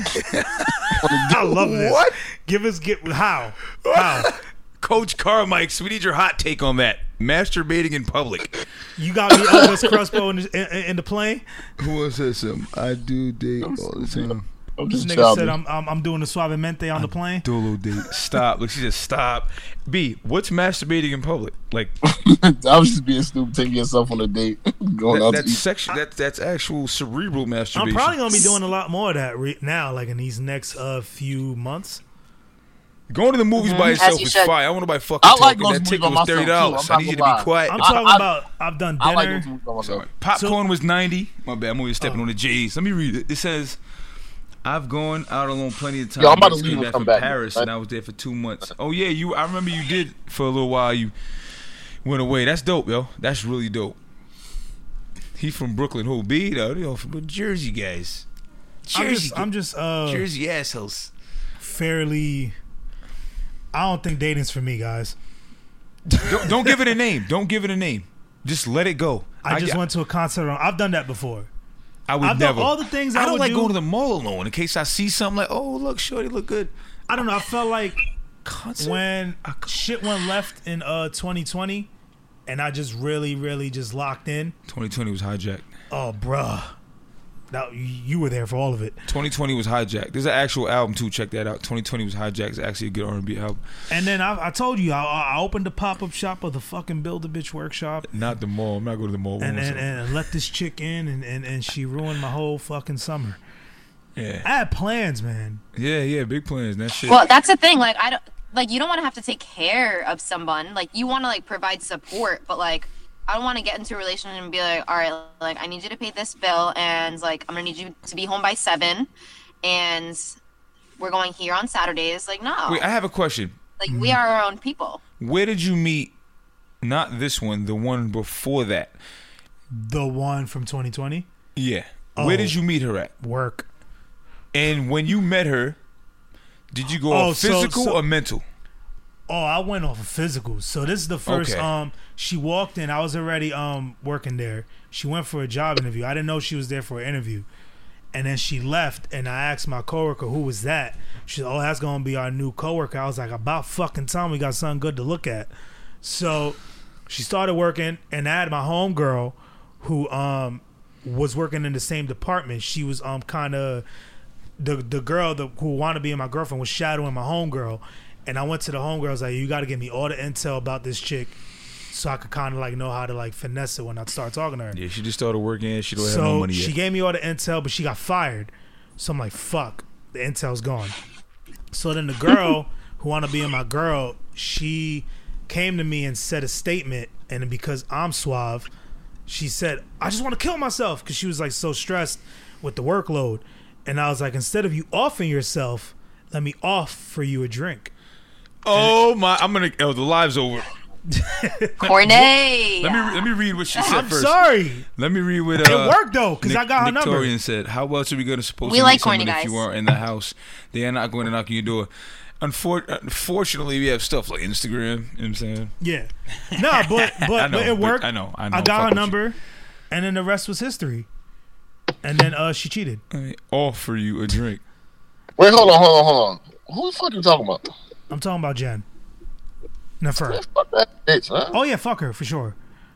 I love this. What? How? How? Coach Carmichael, we need your hot take on that. Masturbating in public. You got me Elvis Crespo in the plane. Who wants to say something? I do date all the time. I'm This just nigga childish. said I'm doing the suavemente on the plane. Dolo date. Stop. Look, she just stop. B, what's masturbating in public? Like I was just being stupid, taking yourself on a date, going out to that's eat. sexual. That's actual cerebral masturbation. I'm probably gonna be doing a lot more of that now, like in these next few months. Going to the movies by As yourself you is should. fine. I want to buy fucking I like talking. going That to ticket movies was by myself, $30. too. I I'm need not you to gonna be lie. quiet. I'm talking I- about I've done I like dinner. going to movies by myself. Popcorn was 90. My bad. I'm always stepping on the J's. Let me read it. It says, "I've gone out alone plenty of times. Yo, I'm about to I just leave came and back come from back. Paris, Right? and I was there for 2 months. Oh yeah, I remember you did for a little while. You went away. That's dope, yo. That's really dope. He from Brooklyn. Who B though? Yo, from Jersey guys. I'm just Jersey assholes. fairly. I don't think dating's for me, guys. Don't give it a name. Don't give it a name. Just let it go. I just went to a concert. I've done that before. I would I've done never. all the things I don't would like do. going to the mall alone in case I see something like, oh look, shorty look good. I don't know. I felt like Concert? when shit went left in 2020, and I just really just locked in. 2020 was hijacked. Oh, bruh. Now you were there for all of it. 2020 was hijacked. There's an actual album too. Check that out. 2020 was hijacked. It's actually a good R&B album. And then I told you I opened a pop-up shop of the fucking Build a Bitch workshop, Not the mall. I'm not going to the mall. and let this chick in, and she ruined my whole fucking summer. yeah, I had plans, man. yeah, big plans. That shit. Well, that's the thing. Like, I don't like. You don't want to have to take care of someone. Like, you want to like provide support, but like, I don't want to get into a relationship and be like, all right, like I need you to pay this bill, and like I'm gonna need you to be home by 7, and we're going here on Saturdays. Like, no, Wait, I have a question. like we are our own people. Where did you meet? Not this one. The one before that. The one from 2020, Yeah. Oh. Where did you meet her at? work. And when you met her, did you go Oh, off so- physical so- or mental? Oh, I went off of physical. So this is the first. Okay. She walked in. I was already working there. She went for a job interview. I didn't know she was there for an interview. And then she left, and I asked my coworker, "Who was that?" She said, "Oh, that's gonna be our new coworker." I was like, "About fucking time we got something good to look at." So she started working, and I had my homegirl who was working in the same department. She was kind of the girl who wanted to be my girlfriend was shadowing my homegirl. And I went to the homegirl. I was like, "You got to give me all the intel about this chick, so I could kind of like know how to like finesse it when I start talking to her." Yeah, she just started working. She don't have So no money she yet. gave me all the intel, but she got fired. So I'm like, "Fuck, the intel's gone." So then the girl who wanted to be my girl, she came to me and said a statement, and because I'm suave, she said, "I just want to kill myself," because she was like so stressed with the workload. And I was like, "Instead of you offing yourself, let me offer you a drink." Oh my! I'm gonna. Oh, the live's over. Cornet. Let me read what she said I'm first. sorry. Let me read what It worked though, because I got her number. Victorian said, "How else are we gonna suppose We to like meet someone corny if you guys. aren't in the house? They are not going to knock on your door." Unfortunately, we have stuff like Instagram. You know what I'm saying? Yeah. No, but I know, it worked. I know. I Fuck got her with you. number, and then the rest was history. And then she cheated. I offer you a drink. Wait, hold on. Who the fuck you talking about? I'm talking about Jen. Nefer. Fuck that bitch, huh? Oh yeah, fuck her for sure.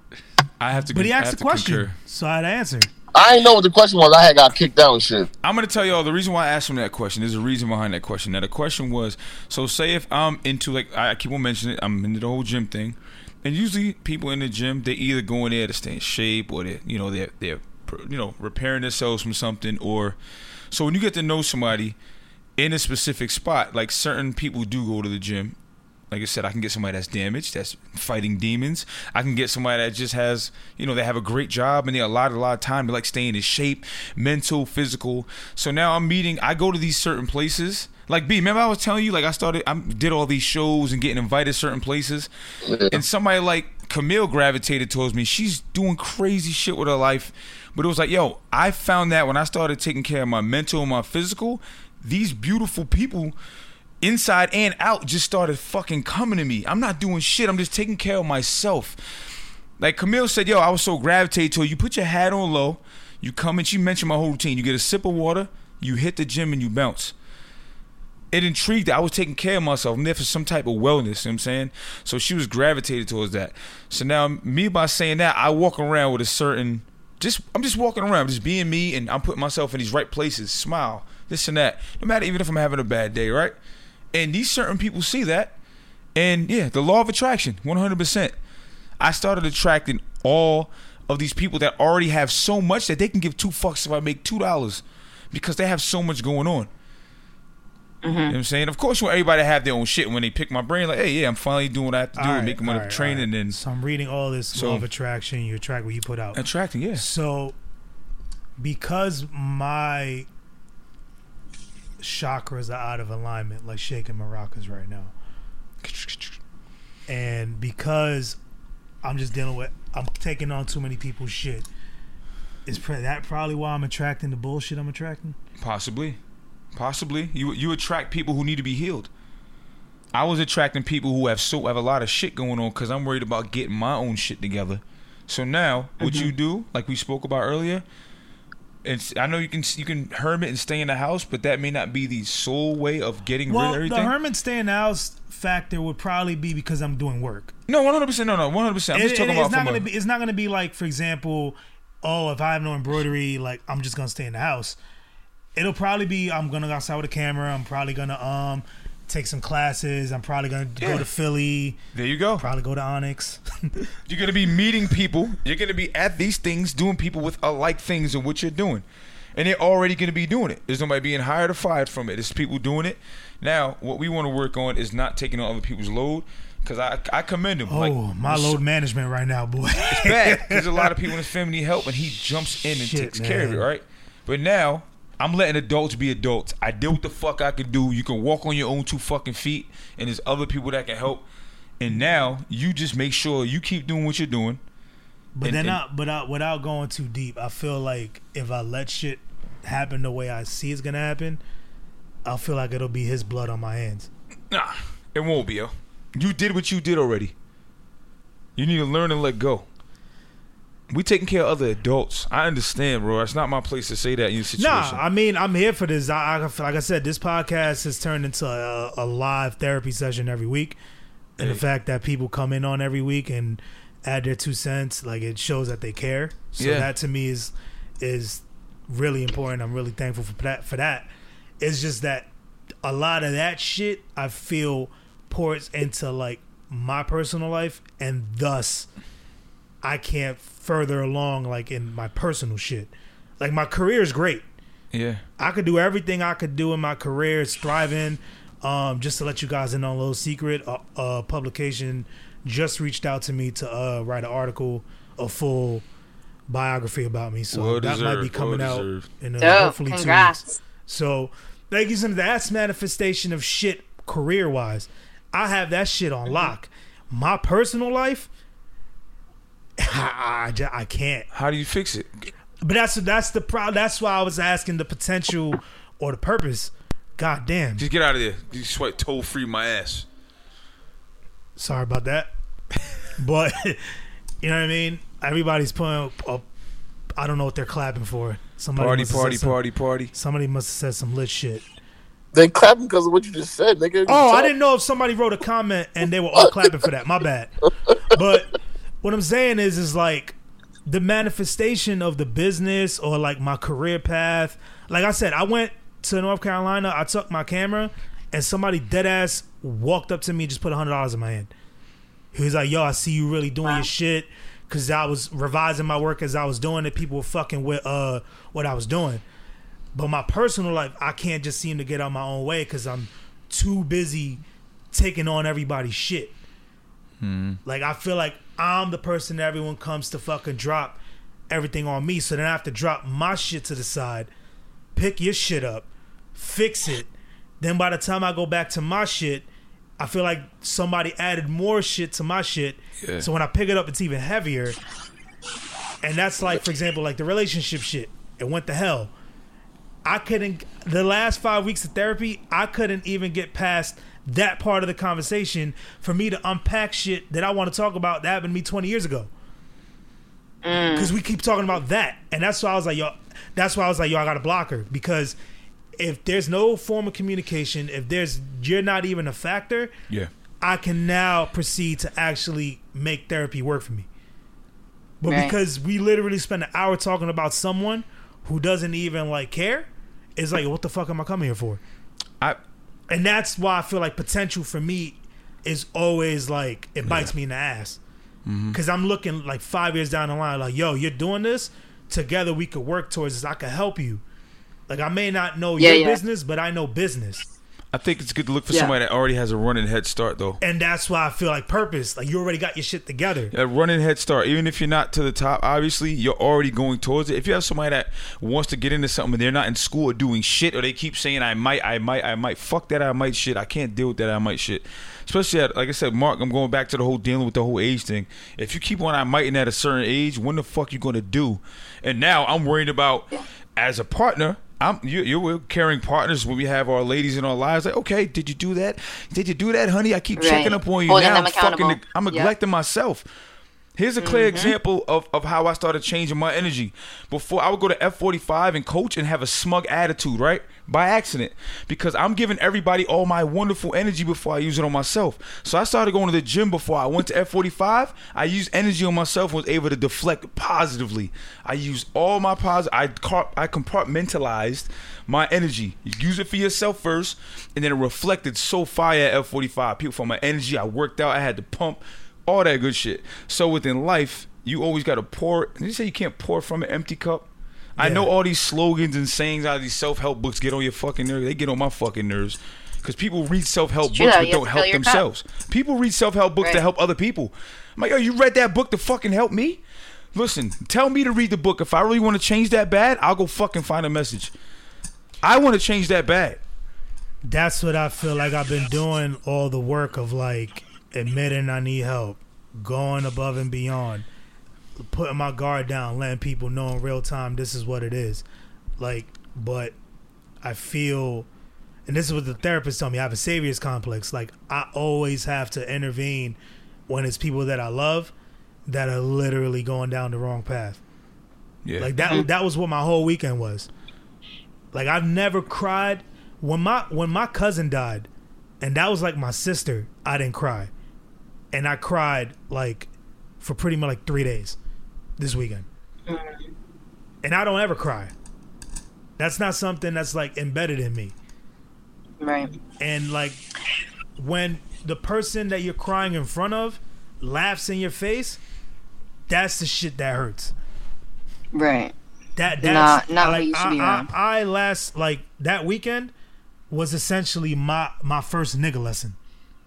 I have to. But he asked the question, concur. so I had to answer. I didn't know what the question was. I had got kicked out and shit. I'm gonna tell y'all the reason why I asked him that question. There's a reason behind that question. Now the question was, so say if I'm into, like, I keep on mentioning it, I'm into the whole gym thing, and usually people in the gym, they either go in there to stay in shape, or they're repairing themselves from something, or so when you get to know somebody in a specific spot, like certain people do go to the gym. Like I said, I can get somebody that's damaged, that's fighting demons. I can get somebody that just has, they have a great job and they allot a lot of time to like staying in shape, mental, physical. So now I go to these certain places. Like B, remember I was telling you, like I did all these shows and getting invited to certain places. Yeah. And somebody like Camille gravitated towards me. She's doing crazy shit with her life. But it was like, yo, I found that when I started taking care of my mental and my physical, these beautiful people inside and out just started fucking coming to me. I'm not doing shit. I'm just taking care of myself. Like Camille said, yo, I was so gravitated to her. You put your hat on low, you come in, she mentioned my whole routine. You get a sip of water, you hit the gym and you bounce. It intrigued her. I was taking care of myself. I'm there for some type of wellness, you know what I'm saying? So she was gravitated towards that. So now me, by saying that, I walk around with a certain, I'm just walking around, just being me, and I'm putting myself in these right places, smile, this and that. No matter even if I'm having a bad day, right? And these certain people see that. And yeah, the law of attraction, 100%. I started attracting all of these people that already have so much that they can give 2 fucks if I make $2 because they have so much going on. Mm-hmm. You know what I'm saying? Of course, you want everybody to have their own shit. When they pick my brain, like, hey, yeah, I'm finally doing what I have to do and making money training. Right. And so I'm reading all this law of attraction. You attract what you put out. Attracting, yeah. So because my chakras are out of alignment, like shaking maracas right now, and because I'm taking on too many people's shit, is that probably why I'm attracting the bullshit I'm attracting? Possibly. You attract people who need to be healed. I was attracting people who have a lot of shit going on because I'm worried about getting my own shit together. So now what you do, like we spoke about earlier, I know you can hermit and stay in the house, but that may not be the sole way of getting rid of everything. The hermit stay in the house factor would probably be because I'm doing work. No, 100%. No, 100%. I'm just talking about it's not gonna be like, for example, if I have no embroidery, like I'm just gonna stay in the house. It'll probably be I'm gonna go outside with a camera. I'm probably gonna take some classes. I'm probably gonna go to Philly. There you go. Probably go to Onyx. You're gonna be meeting people. You're gonna be at these things, doing people with alike things in what you're doing, and they're already gonna be doing it. There's nobody being hired or fired from it. It's people doing it. Now, what we want to work on is not taking on other people's load. Because I commend him. My load management right now, boy. It's bad. There's a lot of people in his family need help, and he jumps in and takes care of it, right? But now, I'm letting adults be adults. I did what the fuck I could do. You can walk on your own 2 fucking feet, and there's other people that can help. And now, you just make sure you keep doing what you're doing. But without going too deep, I feel like if I let shit happen the way I see it's going to happen, I'll feel like it'll be his blood on my hands. Nah, it won't be, yo. You did what you did already. You need to learn and let go. We taking care of other adults. I understand, bro. It's not my place to say that in your situation. Nah, I mean, I'm here for this. Like I said, this podcast has turned into a live therapy session every week. And the fact that people come in on every week and add their 2 cents, like, it shows that they care. So that to me is really important. I'm really thankful for that. It's just that a lot of that shit I feel pours into like my personal life, and thus I can't further along like in my personal shit. Like my career is great. Yeah, I could do everything I could do in my career. It's thriving. Just to let you guys in on a little secret, publication just reached out to me to write an article, a full biography about me. So that might be coming out in hopefully 2 weeks. So thank you. That's manifestation of shit career wise. I have that shit on lock. My personal life, I can't. How do you fix it? But that's the problem. That's why I was asking the potential or the purpose. God damn. Just get out of there. You swipe toll free my ass. Sorry about that. But you know what I mean? Everybody's putting I don't know what they're clapping for. Somebody Party. Somebody must have said some lit shit. They clapping because of what you just said, nigga. Oh, I didn't know if somebody wrote a comment and they were all clapping for that. My bad. But what I'm saying is like the manifestation of the business or like my career path. Like I said, I went to North Carolina. I took my camera and somebody dead ass walked up to me and just put $100 in my hand. He was like, yo, I see you really doing your shit. Because I was revising my work as I was doing it. People were fucking with what I was doing. But my personal life, I can't just seem to get out my own way because I'm too busy taking on everybody's shit. Like, I feel like I'm the person that everyone comes to fucking drop everything on me. So then I have to drop my shit to the side, pick your shit up, fix it. Then by the time I go back to my shit, I feel like somebody added more shit to my shit. Yeah. So when I pick it up, it's even heavier. And that's like, for example, like the relationship shit. It went to hell. The last 5 weeks of therapy, I couldn't even get past that part of the conversation for me to unpack shit that I want to talk about that happened to me 20 years ago. Because we keep talking about that. And that's why I was like, yo, I got to block her. Because if there's no form of communication, you're not even a factor, I can now proceed to actually make therapy work for me. But because we literally spend an hour talking about someone who doesn't even like care, it's like, what the fuck am I coming here for? And that's why I feel like potential for me is always like, it bites me in the ass. Because I'm looking like 5 years down the line, like, yo, you're doing this, together we could work towards this, I could help you. Like, I may not know your business, but I know business. I think it's good to look for somebody that already has a running head start, though. And that's why I feel like purpose. Like, you already got your shit together. That running head start. Even if you're not to the top, obviously, you're already going towards it. If you have somebody that wants to get into something and they're not in school or doing shit, or they keep saying, I might, fuck that I might shit. I can't deal with that I might shit. Especially at, like I said, Mark, I'm going back to the whole dealing with the whole age thing. If you keep on I mighting at a certain age, when the fuck you going to do? And now I'm worried about, as a partner, you're carrying partners when we have our ladies in our lives. Like, okay, did you do that? Did you do that, honey? I keep checking up on you. Holding now. I'm neglecting myself. Here's a clear example of how I started changing my energy. Before, I would go to F45 and coach and have a smug attitude, right? By accident. Because I'm giving everybody all my wonderful energy before I use it on myself. So I started going to the gym before I went to F45. I used energy on myself and was able to deflect positively. I used all my positive. I compartmentalized my energy. You use it for yourself first, and then it reflected so fire at F45. People for my energy. I worked out. I had to pump. All that good shit. So within life, you always got to pour. Did you say you can't pour from an empty cup? Yeah. I know all these slogans and sayings out of these self-help books get on your fucking nerves. They get on my fucking nerves. Because people read self-help books but don't help themselves. People read self-help books to help other people. I'm like, yo, you read that book to fucking help me? Listen, tell me to read the book. If I really want to change that bad, I'll go fucking find a message. I want to change that bad. That's what I feel like I've been doing all the work of, like, admitting I need help, going above and beyond, putting my guard down, letting people know in real time this is what it is. Like, but I feel, and this is what the therapist told me, I have a savior's complex. Like, I always have to intervene when it's people that I love that are literally going down the wrong path. Yeah. Like, that was what my whole weekend was. Like, I've never cried. When my cousin died, and that was like my sister, I didn't cry. And I cried like for pretty much like 3 days this weekend. And I don't ever cry. That's not something that's like embedded in me. Right. And like when the person that you're crying in front of laughs in your face, that's the shit that hurts. Right. That's not like, what you should be around. I last like that weekend was essentially my first nigga lesson.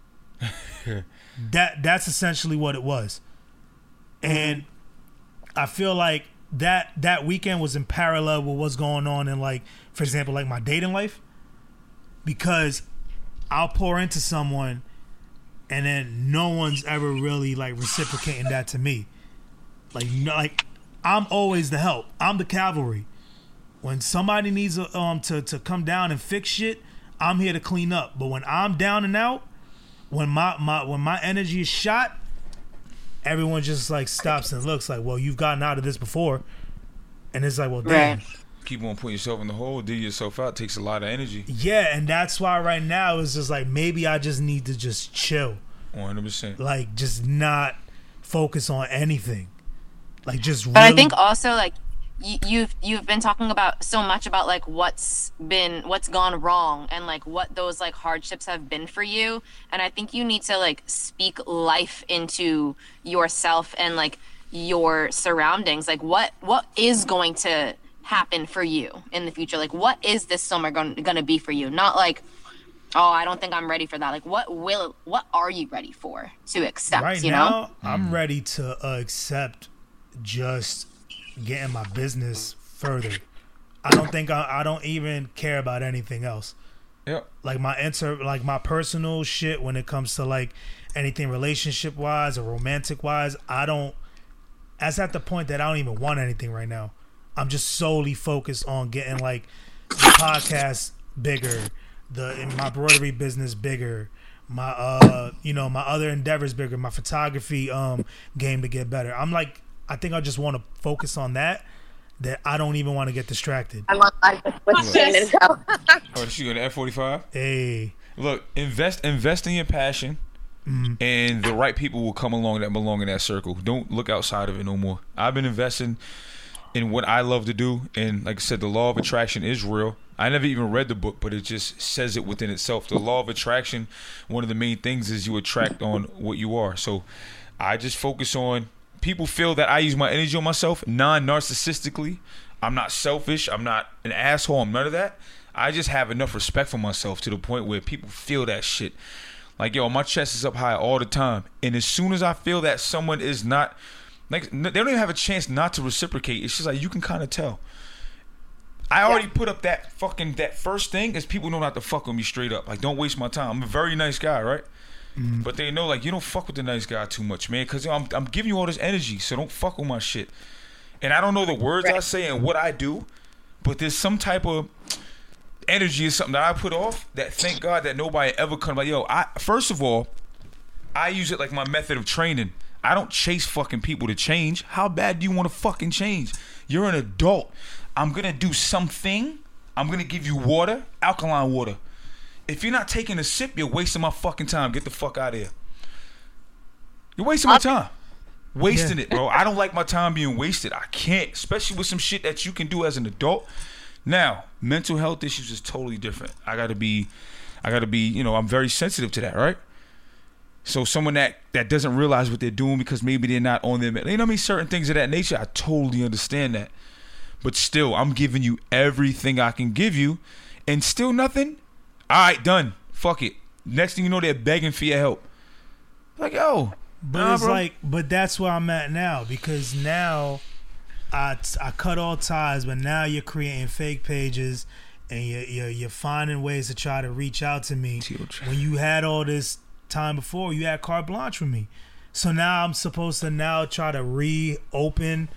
That's essentially what it was. And I feel like that weekend was in parallel with what's going on in, like, for example, like my dating life, because I'll pour into someone and then no one's ever really like reciprocating that to me. Like I'm always the help. I'm the cavalry. When somebody needs to come down and fix shit, I'm here to clean up. But when I'm down and out, when my energy is shot, everyone just like stops and looks like, well, you've gotten out of this before. And it's like, well, damn. Right. Keep on putting yourself in the hole, dig yourself out, takes a lot of energy. Yeah, and that's why right now it's just like maybe I just need to just chill. 100%. Like just not focus on anything. Like just But really I think also like you've been talking about so much about like what's gone wrong and like what those like hardships have been for you, and I think you need to like speak life into yourself and like your surroundings. Like what is going to happen for you in the future? Like what is this summer going to be for you? Not like, oh, I don't think I'm ready for that. Like what are you ready for to accept? right you now know, I'm ready to accept just getting my business further. I don't even care about anything else. Yep. Like my personal shit when it comes to like anything relationship wise or romantic wise, that's at the point that I don't even want anything right now. I'm just solely focused on getting like the podcast bigger, my embroidery business bigger, my my other endeavors bigger, my photography game to get better. I think I just want to focus on that I don't even want to get distracted. I'm on live with Shannon. Oh, she go to F45? Hey. Look, invest in your passion, and the right people will come along that belong in that circle. Don't look outside of it no more. I've been investing in what I love to do, and like I said, the law of attraction is real. I never even read the book, but it just says it within itself. The law of attraction, one of the main things is you attract on what you are. So I just focus on, people feel that I use my energy on myself non-narcissistically. I'm not selfish. I'm not an asshole. I'm none of that. I just have enough respect for myself to the point where people feel that shit. Like, yo, my chest is up high all the time. And as soon as I feel that someone is not, like, they don't even have a chance not to reciprocate. It's just like, you can kind of tell. I already put up that first thing is people know not to fuck with me straight up. Like, don't waste my time. I'm a very nice guy, right? But they know, like, you don't fuck with the nice guy too much, man, because I'm giving you all this energy, so don't fuck with my shit. And I don't know the words I say and what I do, but there's some type of energy or something that I put off that, thank God, that nobody ever comes like, yo, first of all, I use it like my method of training. I don't chase fucking people to change. How bad do you want to fucking change? You're an adult. I'm going to do something. I'm going to give you water, alkaline water. If you're not taking a sip, you're wasting my fucking time. Get the fuck out of here. You're wasting my time. Wasting it, bro. I don't like my time being wasted. I can't, especially with some shit that you can do as an adult. Now, mental health issues is totally different. I gotta be, I'm very sensitive to that, right? So someone that doesn't realize what they're doing because maybe they're not on their, you know what I mean, certain things of that nature, I totally understand that. But still, I'm giving you everything I can give you, and still nothing. All right, done. Fuck it. Next thing you know, they're begging for your help. Like, yo. But it's bro. Like, but that's where I'm at now, because now I cut all ties, but now you're creating fake pages and you're finding ways to try to reach out to me. When you had all this time before, you had carte blanche with me. So now I'm supposed to now try to reopen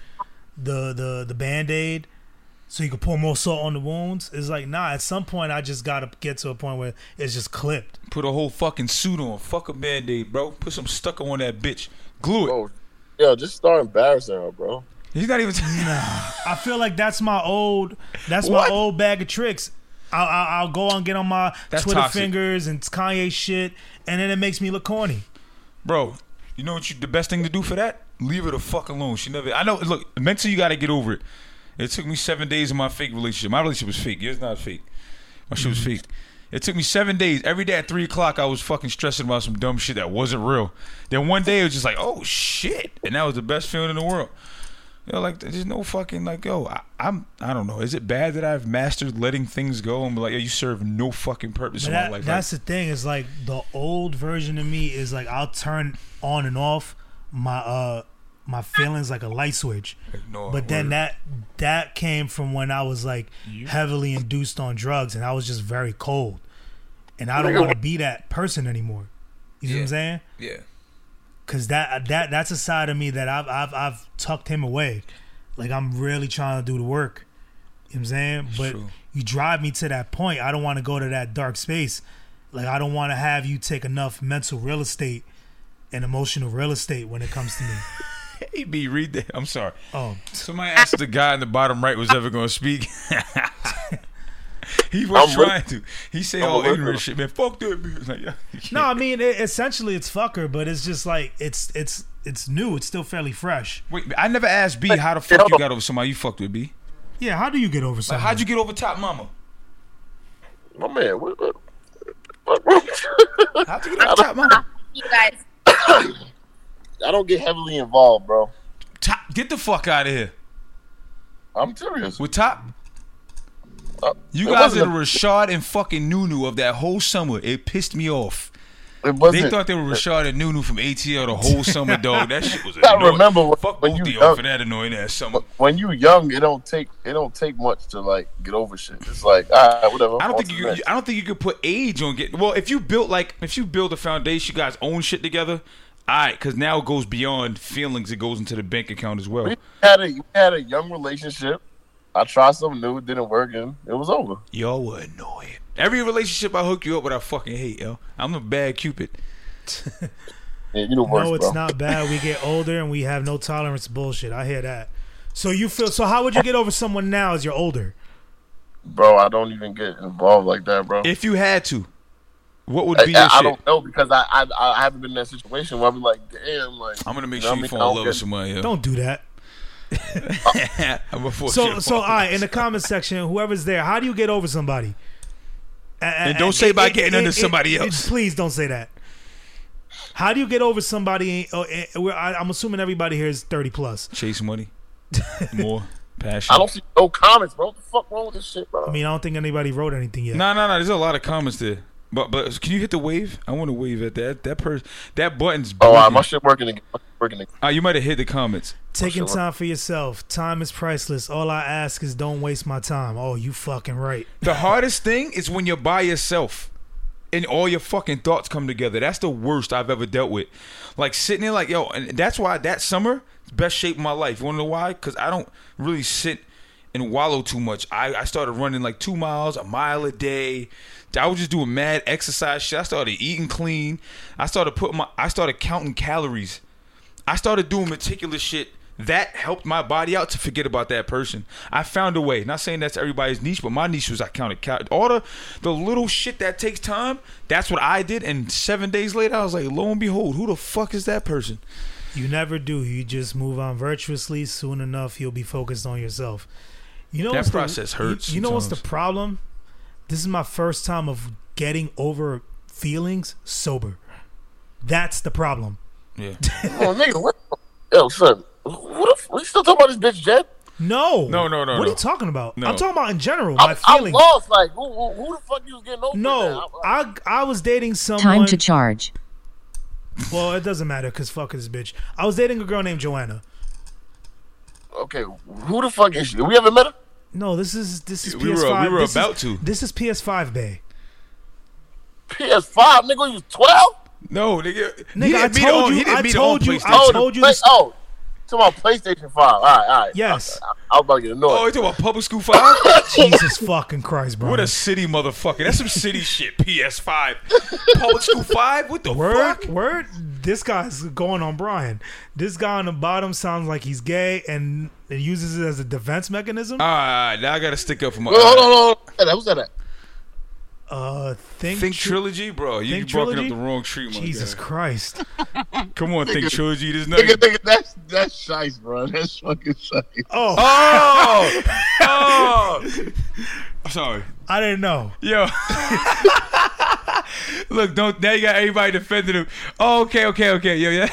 the Band-Aid so you can pour more salt on the wounds. It's like, nah, at some point I just gotta get to a point where it's just clipped. Put a whole fucking suit on. Fuck a Band-Aid, bro. Put some stucco on that bitch. Glue it. Bro, yeah, just start embarrassing her, bro. He's not even I feel like that's my old bag of tricks. I'll go and get on my Twitter toxic. fingers and Kanye shit, and then it makes me look corny. Bro, you know what the best thing to do for that? Leave her the fuck alone. She never. I know. Look, mentally you got to get over it. It took me 7 days in my fake relationship. My relationship was fake. Yours not fake. My shit was fake. It took me 7 days. Every day at 3 o'clock, I was fucking stressing about some dumb shit that wasn't real. Then one day it was just like, oh shit, and that was the best feeling in the world. You know, like there's no fucking like, yo, I don't know. Is it bad that I've mastered letting things go and be like, yo, you serve no fucking purpose in my life? That's the thing. Is like the old version of me is like I'll turn on and off my feelings like a light switch. But then that came from when I was like heavily induced on drugs and I was just very cold. And I don't want to be that person anymore. You see what I'm saying? Yeah. Cause that's a side of me that I've tucked him away. Like I'm really trying to do the work. You know what I'm saying? But you drive me to that point. I don't want to go to that dark space. Like I don't want to have you take enough mental real estate and emotional real estate when it comes to me. Hey, B, read that. I'm sorry. Oh, Somebody asked the guy in the bottom right was ever going to speak. He was trying to. He say all ignorant shit, man. Fuck that bitch. Like, yeah, no, I mean essentially it's fucker, but it's just like it's new. It's still fairly fresh. Wait, I never asked B how the fuck you got over somebody you fucked with, B. Yeah, how do you get over Like, something? how'd you get over Top Mama? My man, what? How'd you get over Top Mama? You guys. I don't get heavily involved, bro. Top, get the fuck out of here. I'm serious. With Top? You It guys are wasn't the Rashad and fucking Nunu of that whole summer. It pissed me off. It wasn't. They thought they were Rashad and Nunu from ATL the whole summer, dog. That shit was I annoying. remember Fuck when both you of y'all young- for that annoying ass summer. when you young, it don't take much to like get over shit. It's like, all right, whatever. I don't think you could put age on get. Well, if you build a foundation, you guys own shit together. All right, because now it goes beyond feelings. It goes into the bank account as well. We had a young relationship. I tried something new, it didn't work, and it was over. Y'all were annoying. Every relationship I hook you up with, I fucking hate, yo. I'm a bad Cupid. Yeah, you the worst, No, it's bro. not bad. We get older and we have no tolerance to bullshit. I hear that. So how would you get over someone now as you're older? Bro, I don't even get involved like that, bro. If you had to, what would be your I shit? don't know because I haven't been in that situation where I'm like, damn, like I'm gonna make you know sure what you I mean? fall I in don't love get- with somebody, yo. Don't do that. I'm gonna force you to So fall. all right, in the comment section, whoever's there, how do you get over somebody? And don't say by getting under somebody else. Please don't say that. How do you get over somebody? I'm assuming everybody here is 30 plus. Chase money, more passion. I don't see no comments, bro. What the fuck wrong with this shit, bro? I mean, I don't think anybody wrote anything yet. No. There's a lot of comments there. But can you hit the wave? I want to wave at that. That button's. oh, broken. my shit working again. You might have hit the comments. Taking sure. time for yourself. Time is priceless. All I ask is don't waste my time. Oh, you fucking right. The hardest thing is when you're by yourself and all your fucking thoughts come together. That's the worst I've ever dealt with. Like sitting there like, yo, and that's why that summer, best shape of my life. You wanna know why? Because I don't really sit and wallow too much. I started running like 2 miles, a mile a day. I was just doing mad exercise shit. I started eating clean. I started counting calories. I started doing meticulous shit. That helped my body out to forget about that person. I found a way. Not saying that's everybody's niche, but my niche was I counted all the little shit that takes time. That's what I did. And 7 days later, I was like, lo and behold, who the fuck is that person? You never do. You just move on virtuously. Soon enough, you'll be focused on yourself. You know That what's process hurts You know what's the sometimes. problem? This is my first time of getting over feelings sober. That's the problem. Yeah. Oh, nigga, what? Yo, son, we still talking about this bitch, Jet? No. No. What are you talking about? No. I'm talking about in general, my I'm feelings. lost. Like, who the fuck you was getting over? No, now? I was dating someone. Time to charge. Well, it doesn't matter because fuck this bitch. I was dating a girl named Joanna. Okay, who the fuck is she? We ever met her? No, this is PS5. We were This is- about to. This is PS5 Bay. PS5, nigga, you was 12? No, nigga. Nigga, I told you. I told you. I told you. This, Oh, talking about PlayStation 5. All right. Yes. I was about to get annoyed. Oh, you talking about Public School 5? Jesus fucking Christ, bro. What a city motherfucker. That's some city shit. PS5. Public School 5? What the fuck? Word. This guy's going on Brian. This guy on the bottom sounds like he's gay and uses it as a defense mechanism. All right, now I got to stick up for my... Wait, hold on. Who's that at? Think Trilogy, bro. You Think barking Trilogy? up the wrong tree, my Jesus guy. Christ. Come on, Think Trilogy. This Nigga, nigga. that's shice, bro. That's fucking shice. Oh, Oh! Sorry. I didn't know. Yo. Look, now you got everybody defending him. Oh, okay. Yo, yeah.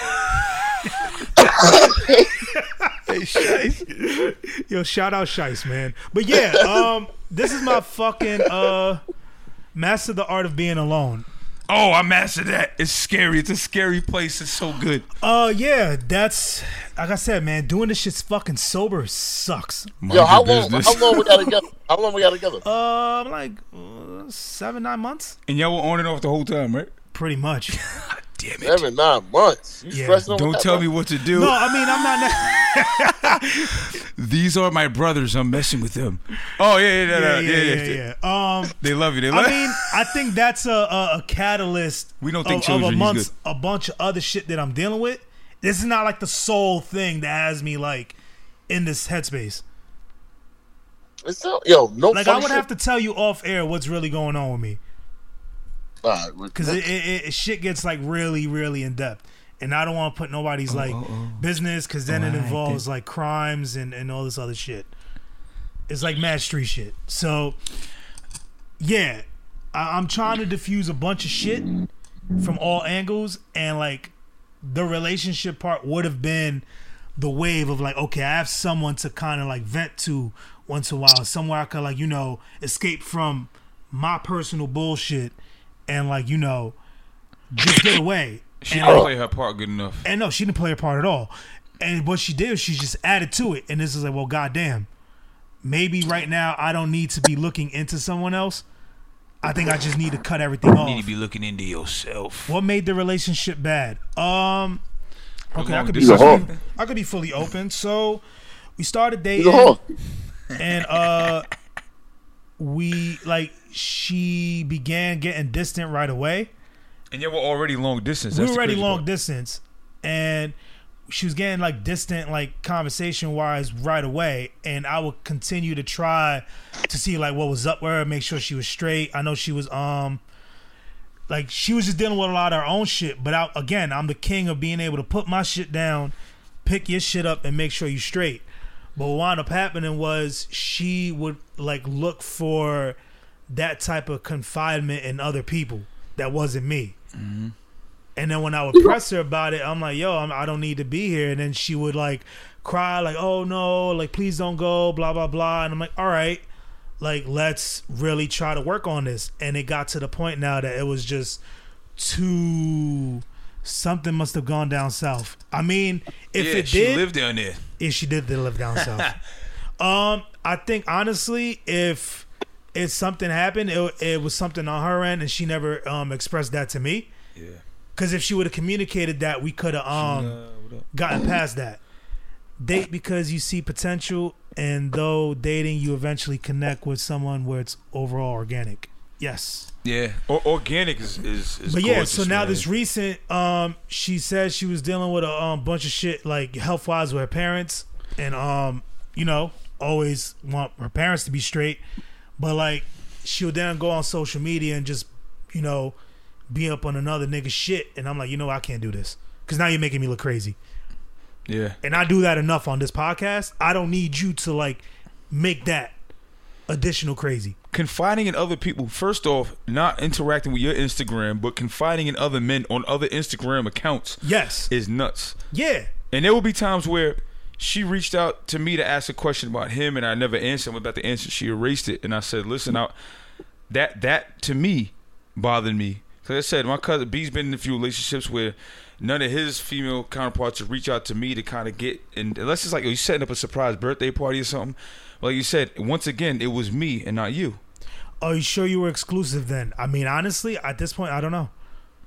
Hey, Shice. Yo, shout out Shice, man. But yeah, this is my fucking master the art of being alone. Oh, I mastered that. It's scary. It's a scary place. It's so good. Yeah, that's like I said, man. Doing this shit's fucking sober sucks. Yo, how long we got together? Like 7-9 months, And y'all were on and off the whole time, right? pretty much. Damn it. 7-9 months. You Yeah. stressing over Don't that, tell bro? me what to do. No, I mean I'm not. These are my brothers. I'm messing with them. Oh, yeah. They love you. I mean, I think that's a catalyst. We don't think of children. He's amongst good. a bunch of other shit that I'm dealing with. This is not like the sole thing that has me like in this headspace. It's so, yo, no. Like I would have to tell you off air what's really going on with me. Because it shit gets like really, really in depth, and I don't want to put nobody's business, because then it involves like crimes and all this other shit. It's like mad street shit. So yeah, I'm trying to diffuse a bunch of shit from all angles, and like the relationship part would have been the wave of like, okay, I have someone to kind of like vent to once in a while, somewhere I could like, you know, escape from my personal bullshit and like, you know, just get away. She didn't play her part good enough. And no, she didn't play her part at all. And what she did, she just added to it. And this is like, well, goddamn, maybe right now I don't need to be looking into someone else. I think I just need to cut everything off. You need to be looking into yourself. What made the relationship bad? Okay, I could be fully open. So we started dating, and she began getting distant right away. And you were already long distance. We were already long distance, and she was getting like distant, like conversation wise, right away. And I would continue to try to see like what was up with her, make sure she was straight. I know she was like she was just dealing with a lot of her own shit. But I'm the king of being able to put my shit down, pick your shit up, and make sure you straight. But what wound up happening was she would like look for that type of confinement in other people that wasn't me. Mm-hmm. And then when I would press her about it, I'm like, yo, I don't need to be here. And then she would like cry like, oh no, like please don't go, blah, blah, blah. And I'm like, all right, like let's really try to work on this. And it got to the point now that it was just something must have gone down south. I mean, she lived down there. Yeah, she did live down south. I think honestly, if something happened, it was something on her end and she never expressed that to me. Yeah. Because if she would have communicated that, we could have gotten past that. Date because you see potential, and though dating, you eventually connect with someone where it's overall organic. Yes. Yeah. Organic is but yeah, gorgeous, so now man. this recent, she says she was dealing with a bunch of shit like health wise with her parents, and you know, always want her parents to be straight, but like she'll then go on social media and just, you know, be up on another nigga shit, and I'm like, you know, I can't do this because now you're making me look crazy. Yeah. And I do that enough on this podcast. I don't need you to like make that additional crazy. Confiding in other people, first off, not interacting with your Instagram, but confiding in other men on other Instagram accounts, yes, is nuts. Yeah. And there will be times where she reached out to me to ask a question about him, and I never answered. I'm about to answer. She erased it, and I said, listen, that to me bothered me. Like I said, my cousin B's been in a few relationships where none of his female counterparts would reach out to me to kind of get, and unless it's like you're setting up a surprise birthday party or something. Like you said, once again, it was me and not you. Are you sure you were exclusive then? I mean, honestly, at this point, I don't know.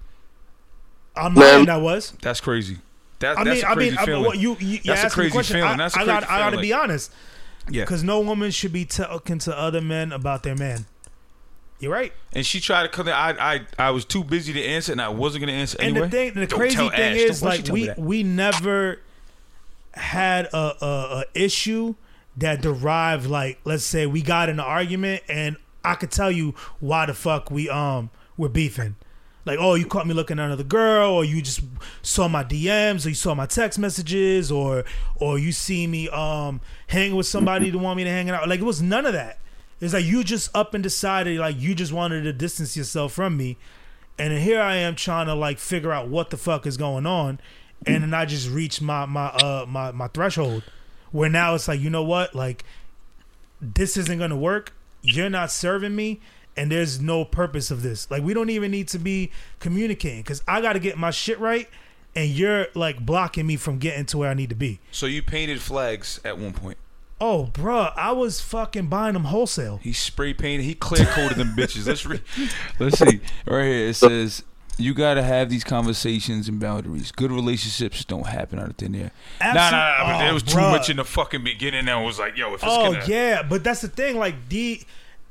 On my end, I was. That's crazy. That's a crazy feeling. You that's a crazy feeling. That's a crazy feeling. I got to be honest. Yeah. Because no woman should be talking to other men about their man. You're right. And she tried to come in. I was too busy to answer, and I wasn't going to answer anyway. And the crazy thing is, like, we never had a issue that derived, like, let's say we got in an argument, and I could tell you why the fuck we're beefing. Like, oh, you caught me looking at another girl, or you just saw my DMs, or you saw my text messages, or you see me hanging with somebody that want me to hang out. Like, it was none of that. It's like you just up and decided like you just wanted to distance yourself from me, and then here I am trying to like figure out what the fuck is going on, and then I just reached my threshold where now it's like, you know what, like this isn't gonna work. You're not serving me, and there's no purpose of this. Like we don't even need to be communicating because I got to get my shit right, and you're like blocking me from getting to where I need to be. So you painted flags at one point. Oh, bruh, I was fucking buying them wholesale. He spray painted. He clear coated them bitches. Let's see. Right here it says, you gotta have these conversations and boundaries. Good relationships don't happen out of thin air. Nah. But there was too much in the fucking beginning. And I was like, yo, if it's gonna. Yeah, but that's the thing. Like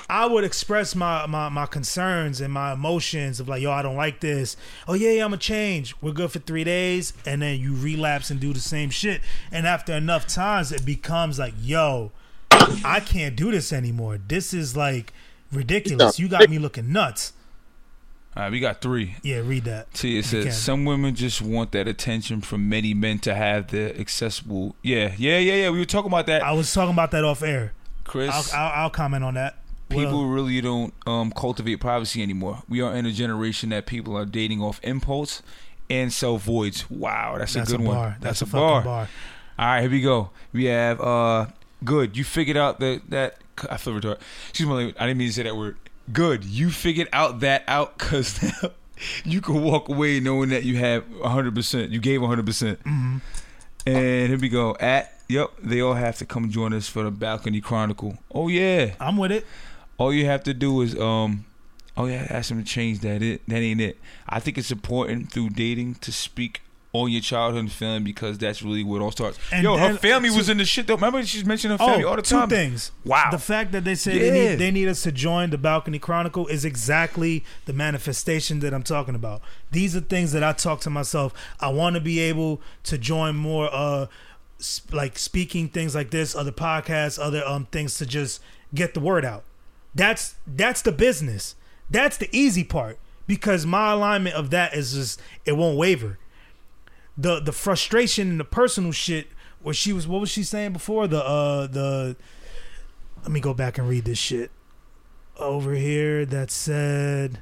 I would express my concerns and my emotions of like, yo, I don't like this. Oh yeah, I'm gonna change. We're good for 3 days, and then you relapse and do the same shit. And after enough times, it becomes like, yo, I can't do this anymore. This is like ridiculous. You got me looking nuts. All right, we got 3. Yeah, read that. See, it says some women just want that attention from many men to have the accessible. Yeah. We were talking about that. I was talking about that off air. Chris, I'll comment on that. People really don't cultivate privacy anymore. We are in a generation that people are dating off impulse and sell voids. Wow, that's a good one. That's a fucking bar. All right, here we go. We have good. You figured out that I feel retarded. Excuse me, I didn't mean to say that word. Good. You figured that out because now you can walk away knowing that you have 100%. You gave 100%. Mm-hmm. And here we go. Yep, they all have to come join us for the Balcony Chronicle. Oh yeah, I'm with it. All you have to do is ask them to change that. That ain't it. I think it's important through dating to speak on your childhood and family because that's really where it all starts. And her family was in the shit though. Remember she's mentioning her family all the time. 2 things. Wow. The fact that they say they need us to join the Balcony Chronicle is exactly the manifestation that I'm talking about. These are things that I talk to myself. I want to be able to join more like speaking things like this, other podcasts, other things to just get the word out. That's the business. That's the easy part because my alignment of that is just it won't waver. The frustration and the personal shit where what was she saying before let me go back and read this shit over here that said,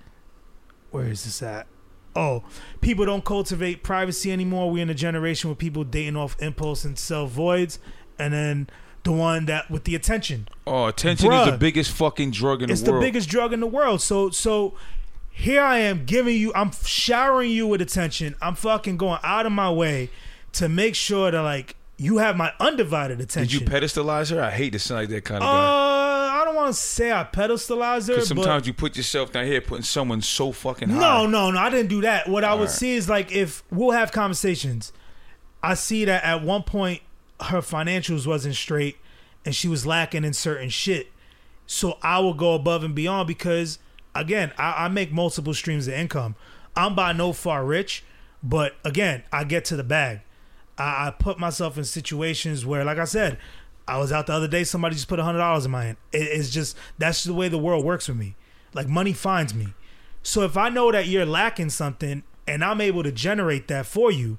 where is this at? Oh, people don't cultivate privacy anymore. We're in a generation where people dating off impulse and sell voids. And then the one that with the attention. Oh, attention is the biggest fucking drug in the world. It's the biggest drug in the world. So here I am I'm showering you with attention. I'm fucking going out of my way to make sure that like you have my undivided attention. Did you pedestalize her? I hate to sound like that kind of guy. I don't want to say I pedestalize her. Because sometimes you put yourself down here putting someone so fucking high. No, I didn't do that. What I would see is like if we'll have conversations, I see that at one point her financials wasn't straight and she was lacking in certain shit. So I will go above and beyond because again, I make multiple streams of income. I'm by no far rich, but again, I get to the bag. I put myself in situations where, like I said, I was out the other day, somebody just put $100 in my hand. It's just, that's the way the world works with me. Like money finds me. So if I know that you're lacking something and I'm able to generate that for you,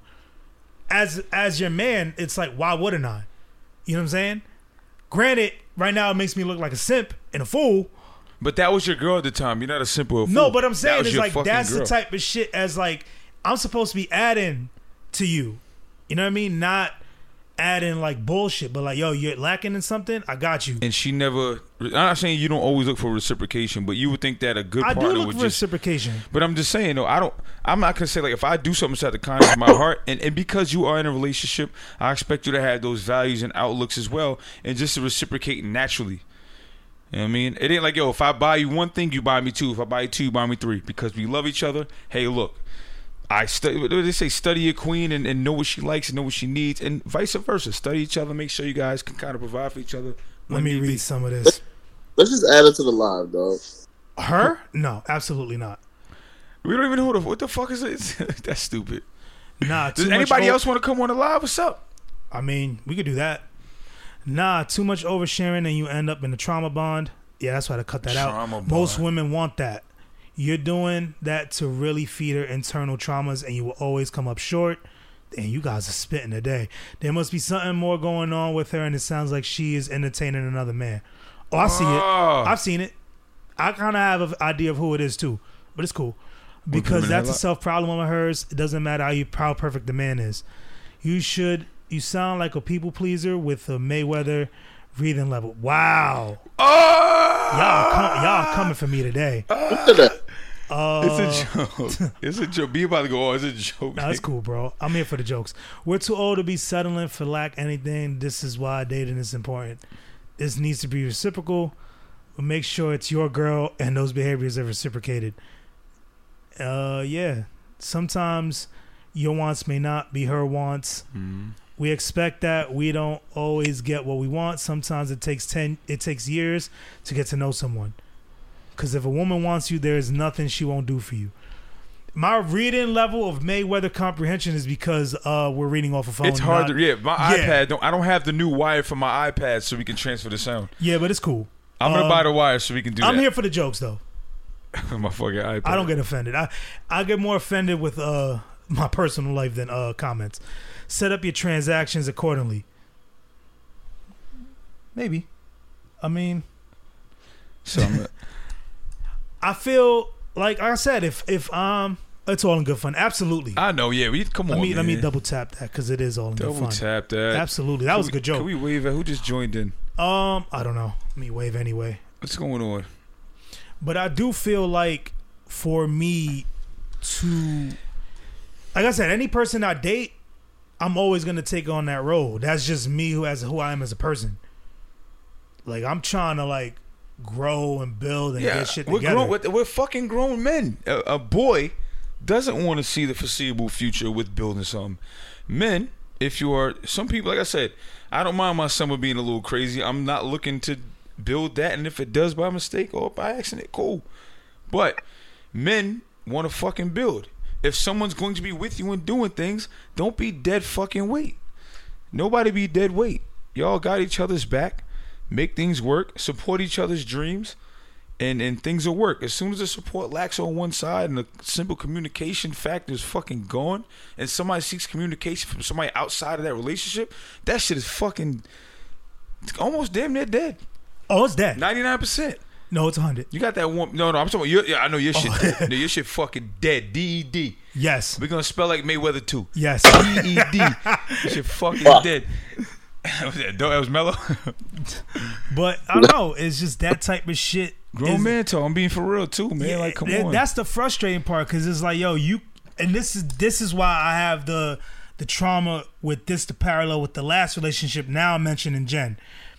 as your man, it's like, why wouldn't I? You know what I'm saying? Granted, right now it makes me look like a simp and a fool. But that was your girl at the time. You're not a simp or a fool. No, but I'm saying it's like that's girl. The type of shit as like I'm supposed to be adding to you. You know what I mean? Not adding like bullshit, but like, yo, you're lacking in something, I got you. And she never, I'm not saying you don't always look for reciprocation, but you would think that a good partner would just. I do look for reciprocation. But I'm just saying, though, I'm not going to say, like, if I do something out of the kindness of my heart, and because you are in a relationship, I expect you to have those values and outlooks as well, and just to reciprocate naturally. You know what I mean? It ain't like, yo, if I buy you one thing, you buy me two. If I buy you two, you buy me three. Because we love each other. Hey, look. They say study your queen and know what she likes and know what she needs, and vice versa. Study each other, make sure you guys can kind of provide for each other. Let me read some of this. Let's just add it to the live, dog. Her? No, absolutely not. We don't even know what the fuck is it? That's stupid. Nah. Does anybody else want to come on the live? What's up? I mean, we could do that. Nah, too much oversharing and you end up in a trauma bond. Yeah, that's why I cut that out. Bond. Most women want that. You're doing that to really feed her internal traumas, and you will always come up short. And you guys are spitting today. There must be something more going on with her, and it sounds like she is entertaining another man. Oh, I see it. I've seen it. I kind of have an idea of who it is too, but it's cool because that's a self problem of hers. It doesn't matter how perfect the man is. You sound like a people pleaser with a Mayweather breathing level. Wow. Y'all coming for me today. It's a joke. It's a joke. Be about to go, it's a joke. Nah, that's cool, bro. I'm here for the jokes. We're too old to be settling for lack anything. This is why dating is important. This needs to be reciprocal, but make sure it's your girl and those behaviors are reciprocated. Yeah. Sometimes your wants may not be her wants. We expect that. We don't always get what we want. Sometimes it takes years to get to know someone. Because if a woman wants you, there's nothing she won't do for you. My reading level of Mayweather comprehension is because we're reading off a phone. It's hard iPad. I don't have the new wire for my iPad so we can transfer the sound. Yeah, but it's cool. I'm gonna buy the wire so we can do that. I'm here for the jokes though. My fucking iPad. I don't get offended. I get more offended with my personal life than comments. Set up your transactions accordingly. Maybe. I mean, I feel like I said, if it's all in good fun. Absolutely. I know. Yeah. Come on. Let me double tap that because it is all in good fun. Double tap that. Absolutely. That was a good joke. Can we wave at who just joined in? I don't know. Let me wave anyway. What's going on? But I do feel like for me to, like I said, any person I date, I'm always gonna take on that role. That's just me who I am as a person. Like I'm trying to like grow and build and get shit together. We're fucking grown men. A boy doesn't want to see the foreseeable future with building something. Men, if you are, some people, like I said, I don't mind my summer being a little crazy. I'm not looking to build that, and if it does by mistake or by accident, cool. But men want to fucking build. If someone's going to be with you and doing things, don't be dead fucking weight. Nobody be dead weight. Y'all got each other's back. Make things work. Support each other's dreams. And things will work. As soon as the support lacks on one side and the simple communication factor is fucking gone, and somebody seeks communication from somebody outside of that relationship, that shit is fucking almost damn near dead. Oh, it's dead. 99%. No, it's 100. You got that one. No, I'm talking about I know your shit dead. No, your shit fucking dead. DED. Yes. We're going to spell like Mayweather too. Yes. DED. Your shit fucking dead. That was mellow. But I don't know. It's just that type of shit. Grown man talk. I'm being for real too, man. Yeah, like, come on. That's the frustrating part because it's like, yo, you. And this is why I have the trauma with this to parallel with the last relationship. Now I'm mentioning Jen.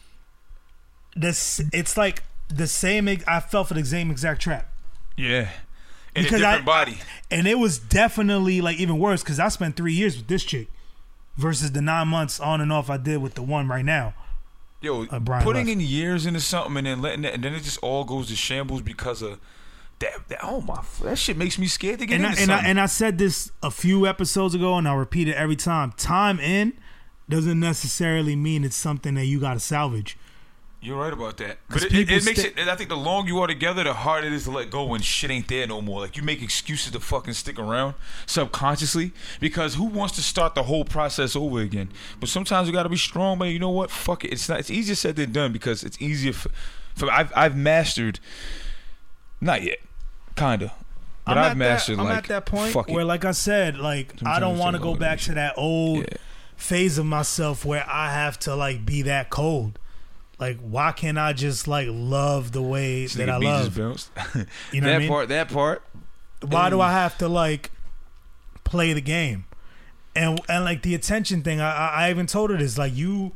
It's like the same. I fell for the same exact trap. Yeah, in a different body. And it was definitely like even worse because I spent 3 years with this chick versus the 9 months on and off I did with the one right now. Yo, putting in years into something and then letting that, and then it just all goes to shambles because of that. That shit makes me scared to get into something. And I said this a few episodes ago, and I'll repeat it every time. Time in doesn't necessarily mean it's something that you got to salvage. You're right about that. But it makes it, I think the longer you are together, the harder it is to let go when shit ain't there no more. Like, you make excuses to fucking stick around subconsciously because who wants to start the whole process over again? But sometimes you got to be strong, man. You know what? Fuck it. It's easier said than done because it's easier for I've mastered, not yet, kind of. But I've mastered, I'm at that point where, like I said, like, I don't want to go back to that old phase of myself where I have to, like, be that cold. Like, why can't I just like love the way that I love? You know what I mean? That part. Why do I have to like play the game? And like the attention thing, I even told her this. Like you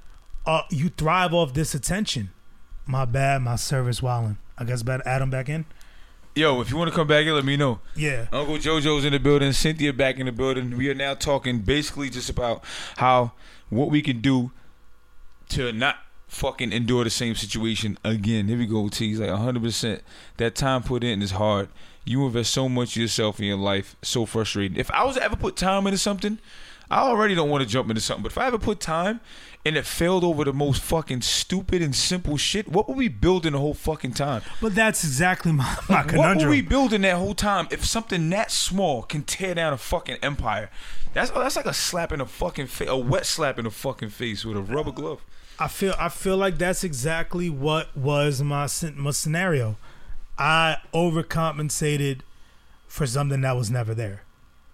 thrive off this attention. My bad, my service wilding. I guess better add him back in. Yo, if you want to come back in, let me know. Yeah. Uncle JoJo's in the building. Cynthia back in the building. We are now talking basically just about what we can do to not fucking endure the same situation again. Here we go, T. He's like 100%. That time put in is hard. You invest so much of yourself in your life. So frustrating. If I was to ever put time into something, I already don't want to jump into something. But if I ever put time and it failed over the most fucking stupid and simple shit, what would we build in the whole fucking time? But that's exactly my conundrum. What would we build in that whole time if something that small can tear down a fucking empire? That's like a slap in the fucking face, a wet slap in the fucking face with a rubber glove. I feel like that's exactly what was my scenario. I overcompensated for something that was never there.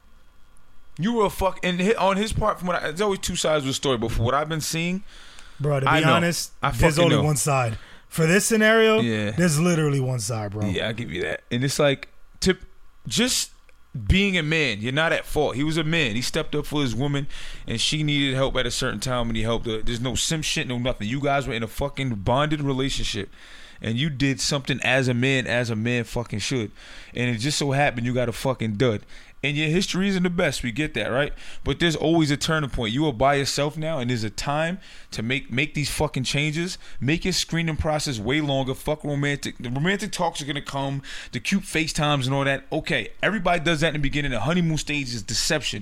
You were and on his part, from there's always two sides of the story. But for what I've been seeing, bro, to be honest, there's only one side. For this scenario, there's literally one side, bro. Yeah, I'll give you that. And it's like just being a man, you're not at fault. He was a man. He stepped up for his woman, and she needed help at a certain time, and he helped her. There's no sim shit, no nothing. You guys were in a fucking bonded relationship, and you did something as a man fucking should. And it just so happened you got a fucking dud. And your history isn't the best. We get that, right? But there's always a turning point. You are by yourself now, and there's a time to make these fucking changes. Make your screening process way longer. Fuck romantic. The romantic talks are going to come. The cute FaceTimes and all that. Okay, everybody does that in the beginning. The honeymoon stage is deception.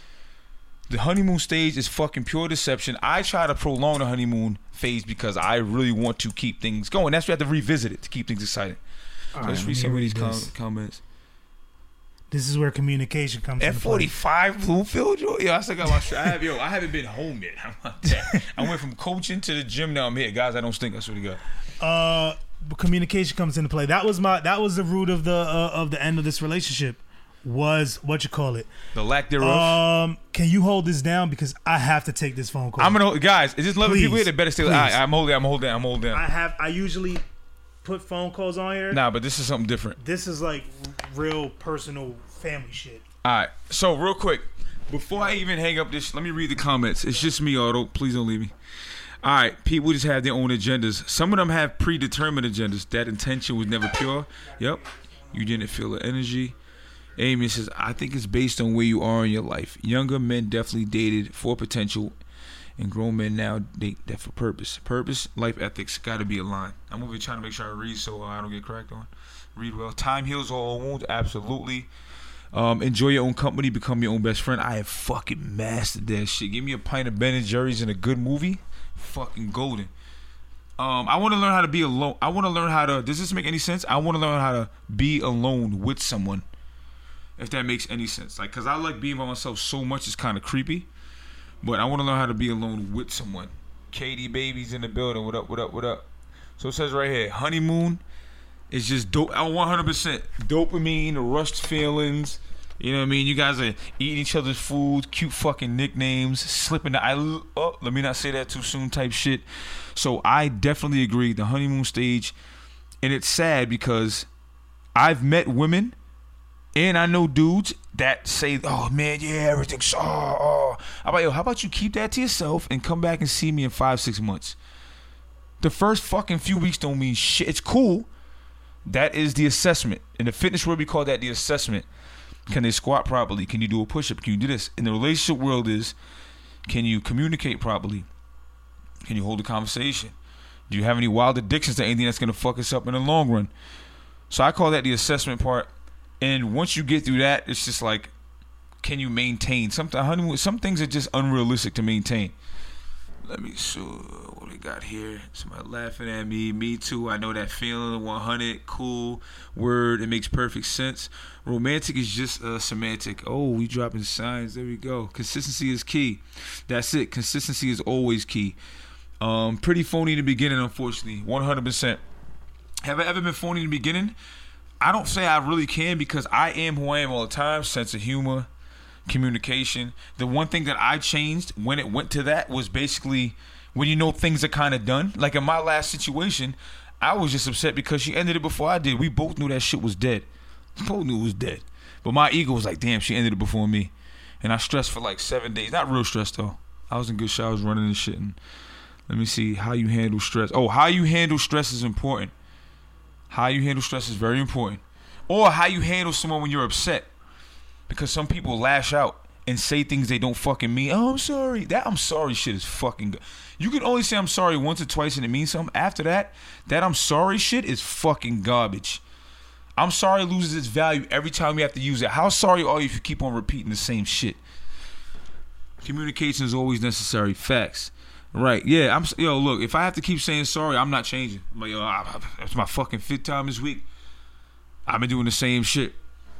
The honeymoon stage is fucking pure deception. I try to prolong the honeymoon phase because I really want to keep things going. That's why you have to revisit it to keep things exciting. So let's read some of these comments. This is where communication comes in. F45 Bloomfield, yo, I still got my I haven't been home yet. I went from coaching to the gym. Now I'm here, guys. I don't stink. I swear to God. Communication comes into play. That was the root of the end of this relationship. Was what you call it? The lack thereof. Can you hold this down because I have to take this phone call? I'm gonna guys. Is this loving people here that better stay? I'm holding. I usually put phone calls on here. Nah, but this is something different. This is like real personal family shit. All right. So real quick, before I even hang up this, let me read the comments. It's just me, Otto. Please don't leave me. All right. People just have their own agendas. Some of them have predetermined agendas. That intention was never pure. Yep. You didn't feel the energy. Amy says, I think it's based on where you are in your life. Younger men definitely dated for potential, and grown men now date that for purpose. Purpose, life ethics, got to be aligned. I'm over here trying to make sure I read so I don't get cracked on. Read well. Time heals all wounds, absolutely. Enjoy your own company, become your own best friend. I have fucking mastered that shit. Give me a pint of Ben & Jerry's and a good movie, fucking golden. I want to learn how to be alone. I want to learn how to, does this make any sense? I want to learn how to be alone with someone. If that makes any sense. Like, because I like being by myself so much, it's kind of creepy. But I want to learn how to be alone with someone. Katie Baby's in the building. What up, what up, what up? So it says right here, honeymoon is just dope. 100% dopamine, rushed feelings. You know what I mean? You guys are eating each other's food, cute fucking nicknames, slipping the let me not say that too soon type shit. So I definitely agree. The honeymoon stage, and it's sad because I've met women and I know dudes that say, oh man, yeah, everything's How about you keep that to yourself and come back and see me in 5-6 months? The first fucking few weeks don't mean shit. It's cool. That is the assessment. In the fitness world, we call that the assessment. Can they squat properly? Can you do a push-up? Can you do this? In the relationship world is, can you communicate properly? Can you hold a conversation? Do you have any wild addictions to anything that's going to fuck us up in the long run? So I call that the assessment part. And once you get through that, it's just like, can you maintain? Some things are just unrealistic to maintain. Let me see what we got here. Somebody laughing at me. Me too. I know that feeling. 100. Cool. Word. It makes perfect sense. Romantic is just semantic. Oh, we dropping signs. There we go. Consistency is key. That's it. Consistency is always key. Pretty phony in the beginning, unfortunately. 100%. Have I ever been phony in the beginning? I don't say I really can because I am who I am all the time. Sense of humor, communication. The one thing that I changed when it went to that was basically when you know things are kind of done. Like in my last situation, I was just upset because she ended it before I did. We both knew that shit was dead. We both knew it was dead. But my ego was like, damn, she ended it before me. And I stressed for like 7 days. Not real stress though. I was in good shape. I was running and shit. And let me see how you handle stress. Oh, how you handle stress is important. How you handle stress is very important. Or how you handle someone when you're upset. Because some people lash out and say things they don't fucking mean. Oh, I'm sorry. That I'm sorry shit is fucking good. You can only say I'm sorry once or twice and it means something. After that, that I'm sorry shit is fucking garbage. I'm sorry loses its value every time you have to use it. How sorry are you if you keep on repeating the same shit? Communication is always necessary. Facts. Right, yeah. Look, if I have to keep saying sorry, I'm not changing. I'm like, it's my fucking 5th time this week. I've been doing the same shit.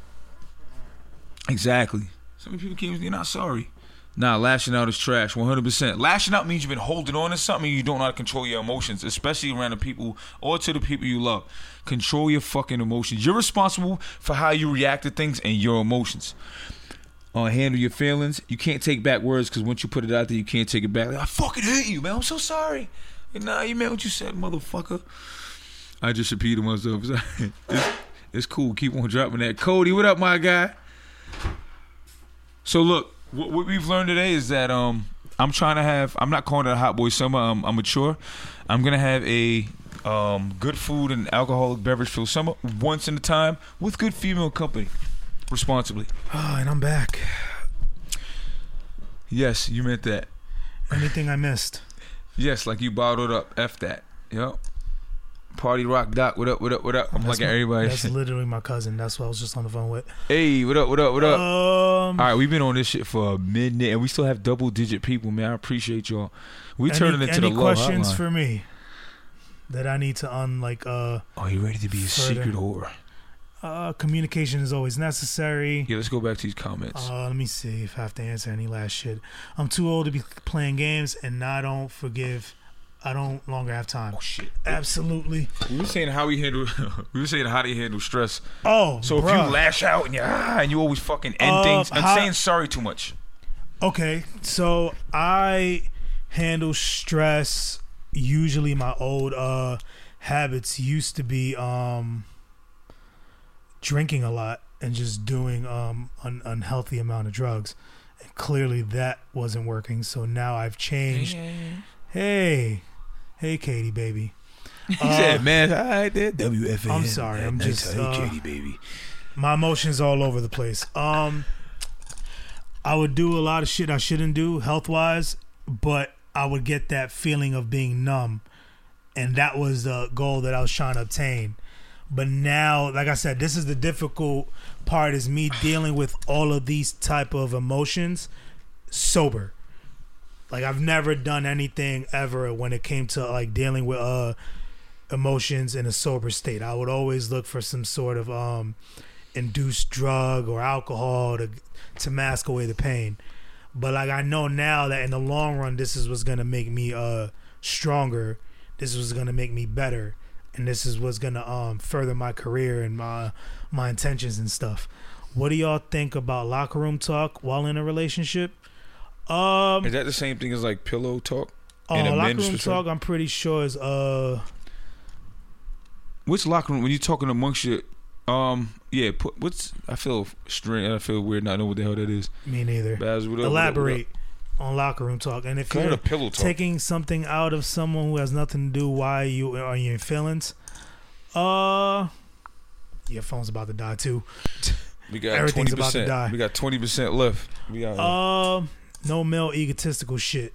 Exactly. Some people keep, you're not sorry. Nah, lashing out is trash, 100%. Lashing out means you've been holding on to something and you don't know how to control your emotions, especially around the people or to the people you love. Control your fucking emotions. You're responsible for how you react to things and your emotions. Handle your feelings. You can't take back words because once you put it out there, you can't take it back. Like, I fucking hate you, man. I'm so sorry. Nah, you meant what you said, motherfucker. I just repeated myself. It's cool. Keep on dropping that. Cody, what up, my guy? So look, what we've learned today is that I'm not calling it a hot boy summer. I'm mature. I'm gonna have a good food and alcoholic beverage filled summer once in a time with good female company. responsibly. Oh, and I'm back. Yes, you meant that. Anything I missed? Yes, like you bottled up. F that. Yep. Party Rock Doc, what up, what up, what up? I'm looking at everybody. That's literally my cousin. That's what I was just on the phone with. Hey, what up, what up, what up? All right, we've been on this shit for a minute, and we still have double-digit people, man. I appreciate y'all. We turning into the love hotline. Any questions for me that I need to Are you ready to be a secret whore? Communication is always necessary. Yeah, let's go back to these comments. Let me see if I have to answer any last shit. I'm too old to be playing games, and I don't longer have time. Oh shit! Absolutely. We were saying how do you handle stress. Oh, so if you lash out and you always fucking end things, I'm saying sorry too much. Okay, so I handle stress. Usually, my old habits used to be drinking a lot and just doing an unhealthy amount of drugs. And clearly that wasn't working. So now I've changed. Hey, Katie, baby. He said, man, I did WFA. I'm sorry. I'm just Katie, baby. My emotions all over the place. I would do a lot of shit I shouldn't do health-wise, but I would get that feeling of being numb. And that was the goal that I was trying to obtain. But now, like I said, this is the difficult part, is me dealing with all of these type of emotions sober. Like, I've never done anything ever when it came to like dealing with emotions in a sober state. I would always look for some sort of induced drug or alcohol to mask away the pain. But like, I know now that in the long run, this is what's gonna make me stronger. This was gonna make me better. And this is what's gonna further my career and my intentions and stuff. What do y'all think about locker room talk while in a relationship? Is that the same thing as like pillow talk? Locker room talk, I'm pretty sure is Which locker room when you're talking amongst your I feel strange. I feel weird not knowing what the hell that is. Me neither. Baz, what up, elaborate on locker room talk. And if you're taking something out of someone who has nothing to do why you are in your feelings, your phone's about to die too. We got everything's 20%. About to die. We got 20% left. We got no male egotistical shit.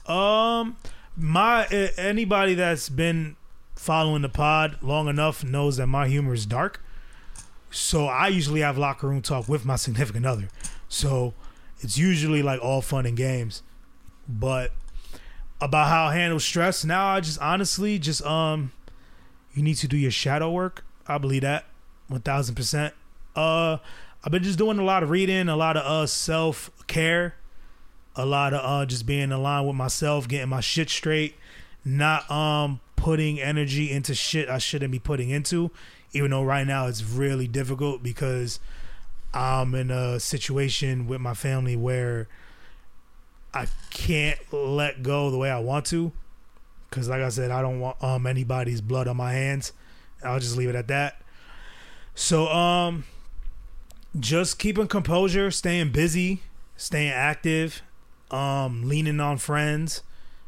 Anybody that's been following the pod long enough knows that my humor is dark. So I usually have locker room talk with my significant other. So it's usually like all fun and games. But about how I handle stress, now I just honestly just you need to do your shadow work. I believe that 1000%. I've been just doing a lot of reading, a lot of self-care, a lot of just being aligned with myself, getting my shit straight, not putting energy into shit I shouldn't be putting into, even though right now it's really difficult because I'm in a situation with my family where I can't let go the way I want to, because like I said, I don't want anybody's blood on my hands. I'll just leave it at that. So just keeping composure, staying busy, staying active, leaning on friends,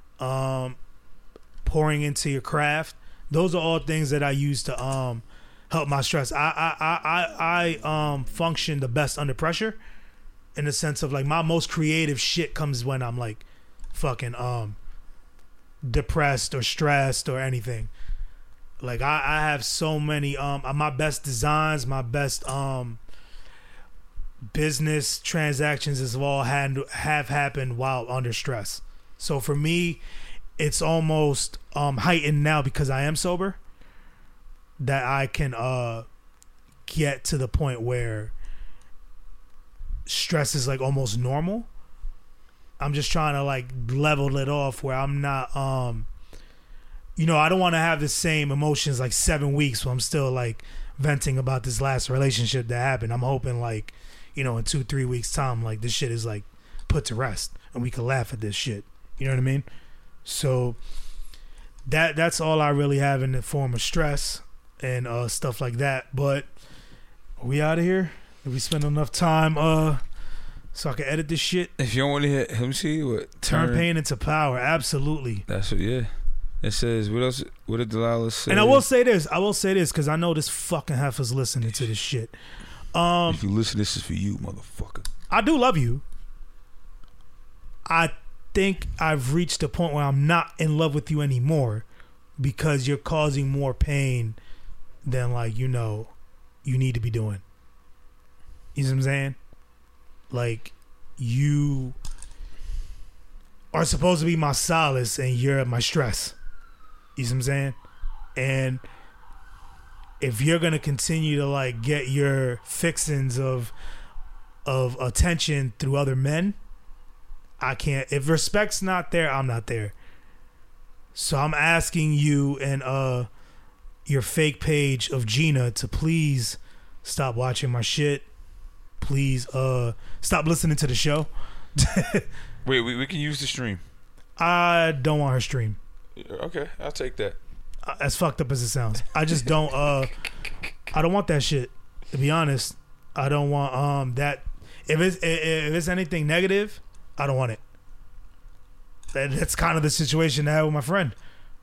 pouring into your craft. Those are all things that I use to help my stress. I function the best under pressure, in the sense of like my most creative shit comes when I'm like fucking depressed or stressed or anything. Like I have so many my best designs, my best business transactions have all have happened while under stress. So for me, it's almost heightened now because I am sober, that I can get to the point where stress is like almost normal. I'm just trying to like level it off where I'm not I don't want to have the same emotions like 7 weeks where I'm still like venting about this last relationship that happened. I'm hoping like, in 2-3 weeks time, like this shit is like put to rest and we can laugh at this shit. You know what I mean? So that's all I really have in the form of stress and stuff like that. But are we out of here? Did we spend enough time so I can edit this shit? If you don't want to hit, let me see what turn pain into power. Absolutely. That's what. Yeah. It says what else? What did Delilah say? And I will say this because I know this fucking heifer's listening to this shit. If you listen, this is for you, motherfucker. I do love you. I think I've reached a point where I'm not in love with you anymore because you're causing more pain than, like, you know, you need to be doing. You know what I'm saying? Like, you are supposed to be my solace and you're my stress. You know what I'm saying? And if you're gonna continue to, like, get your fixings of attention through other men, I can't. If respect's not there, I'm not there. So I'm asking you and your fake page of Gina to please stop watching my shit. Please stop listening to the show. Wait, we can use the stream. I don't want her stream. Okay, I'll take that. As fucked up as it sounds, I just don't. I don't want that shit. To be honest, I don't want that. If it's anything negative, I don't want it. That's kind of the situation I had with my friend.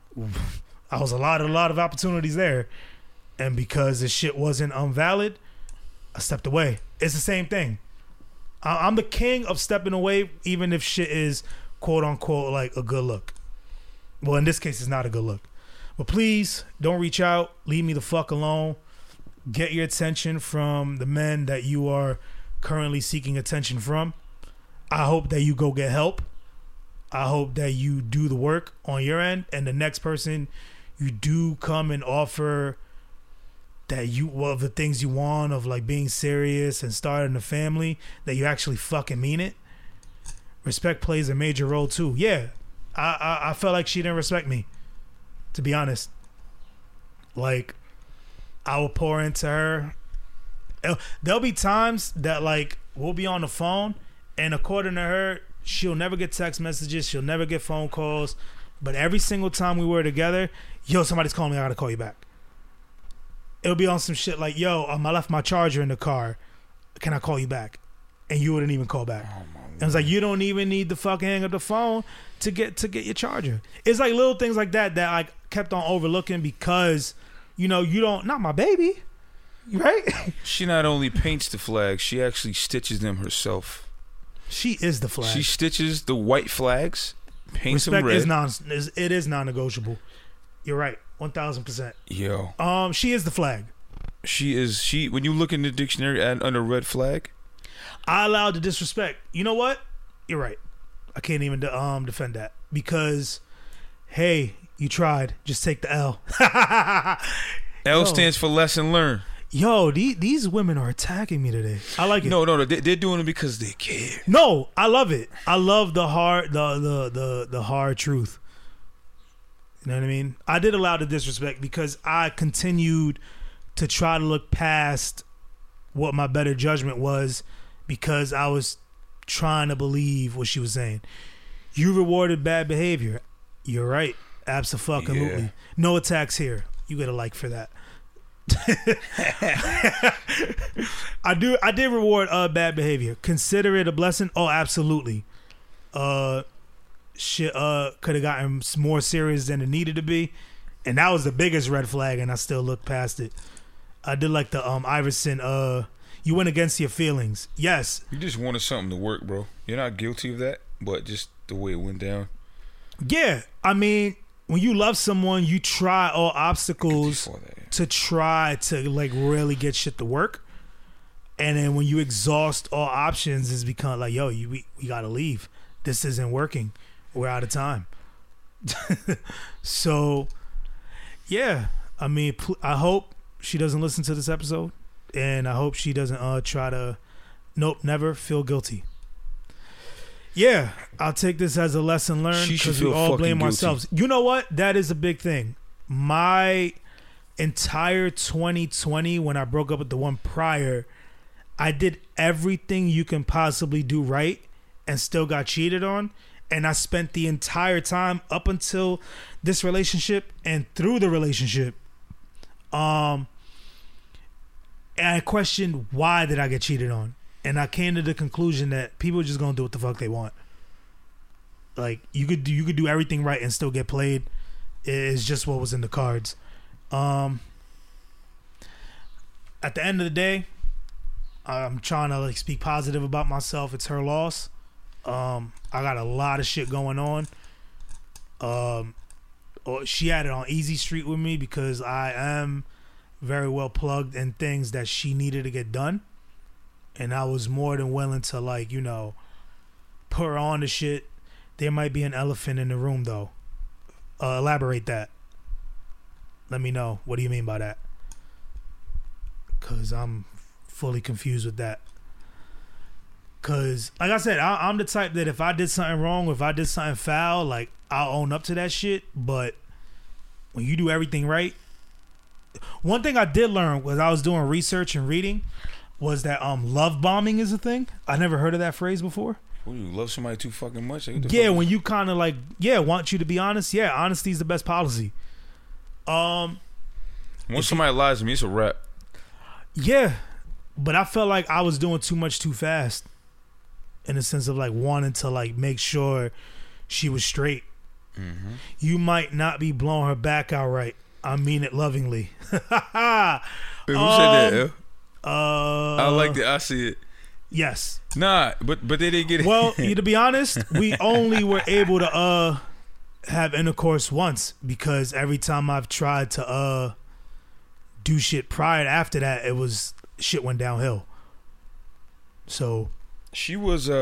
I was a lot of opportunities there, and because this shit wasn't valid, I stepped away. It's the same thing. I'm the king of stepping away, even if shit is quote unquote like a good look. Well, in this case, it's not a good look. But please don't reach out. Leave me the fuck alone. Get your attention from the men that you are currently seeking attention from. I hope that you go get help. I hope that you do the work on your end, and the next person you do come and offer that the things you want of, like, being serious and starting a family, that you actually fucking mean it. Respect plays a major role too. Yeah, I felt like she didn't respect me, to be honest. Like, I will pour into her. There'll be times that, like, we'll be on the phone, and according to her, she'll never get text messages, she'll never get phone calls, but every single time we were together, yo, somebody's calling me, I gotta call you back. It'll be on some shit like, yo, I left my charger in the car, can I call you back? And you wouldn't even call back. And it's like, you don't even need to fucking hang up the phone to get your charger. It's like little things like that I kept on overlooking because, you know, you don't, not my baby, right? She not only paints the flags, she actually stitches them herself. She is the flag. She stitches the white flags, paints them red. It is non-negotiable. You're right, 1,000%. Yo. She is the flag. She when you look in the dictionary under red flag, I allowed the disrespect. You know what? You're right. I can't even defend that because, hey, you tried. Just take the L. L stands for lesson learned. Yo, these women are attacking me today. I like it. No, they're doing it because they care. No, I love it. I love the hard, the hard truth. You know what I mean? I did allow the disrespect because I continued to try to look past what my better judgment was because I was trying to believe what she was saying. You rewarded bad behavior. You're right. Absolutely. Yeah. No attacks here. You get a like for that. I did reward bad behavior. Consider it a blessing. Oh, absolutely. Shit could have gotten more serious than it needed to be, and that was the biggest red flag, and I still looked past it. I did like the Iverson you went against your feelings. Yes, you just wanted something to work, bro. You're not guilty of that, but just the way it went down. Yeah, I mean, when you love someone, you try all obstacles to try to, like, really get shit to work. And then when you exhaust all options, it's become like, yo, we gotta leave. This isn't working. We're out of time. So, yeah. I mean, I hope she doesn't listen to this episode. And I hope she doesn't try to, never feel guilty. Yeah, I'll take this as a lesson learned because we all blame ourselves. You know what? That is a big thing. My entire 2020, when I broke up with the one prior, I did everything you can possibly do right and still got cheated on. And I spent the entire time up until this relationship and through the relationship, and I questioned, why did I get cheated on? And I came to the conclusion that people are just gonna do what the fuck they want. Like, you could do everything right and still get played. It's just what was in the cards. At the end of the day, I'm trying to like speak positive about myself. It's her loss. I got a lot of shit going on. She had it on easy street with me because I am very well plugged in things that she needed to get done, and I was more than willing to like, you know, put her on the shit. There might be an elephant in the room though. Elaborate that. Let me know. What do you mean by that? Cause I'm fully confused with that. Cause like I said, I'm the type that if I did something wrong, if I did something foul, like I'll own up to that shit. But when you do everything right, one thing I did learn was I was doing research and reading was that love bombing is a thing. I never heard of that phrase before. What, you love somebody too fucking much? Yeah, when you kind of like, want you to be honest. Yeah, honesty is the best policy. Once somebody lies to me, it's a wrap. Yeah, but I felt like I was doing too much too fast, in the sense of like wanting to like make sure she was straight. Mm-hmm. You might not be blowing her back out right. I mean it lovingly. Who said that? I like that. I see it. Yes. Nah, but they didn't get it. Well, to be honest, we only were able to have intercourse once because every time I've tried to do shit prior to after that, it was shit went downhill. So she was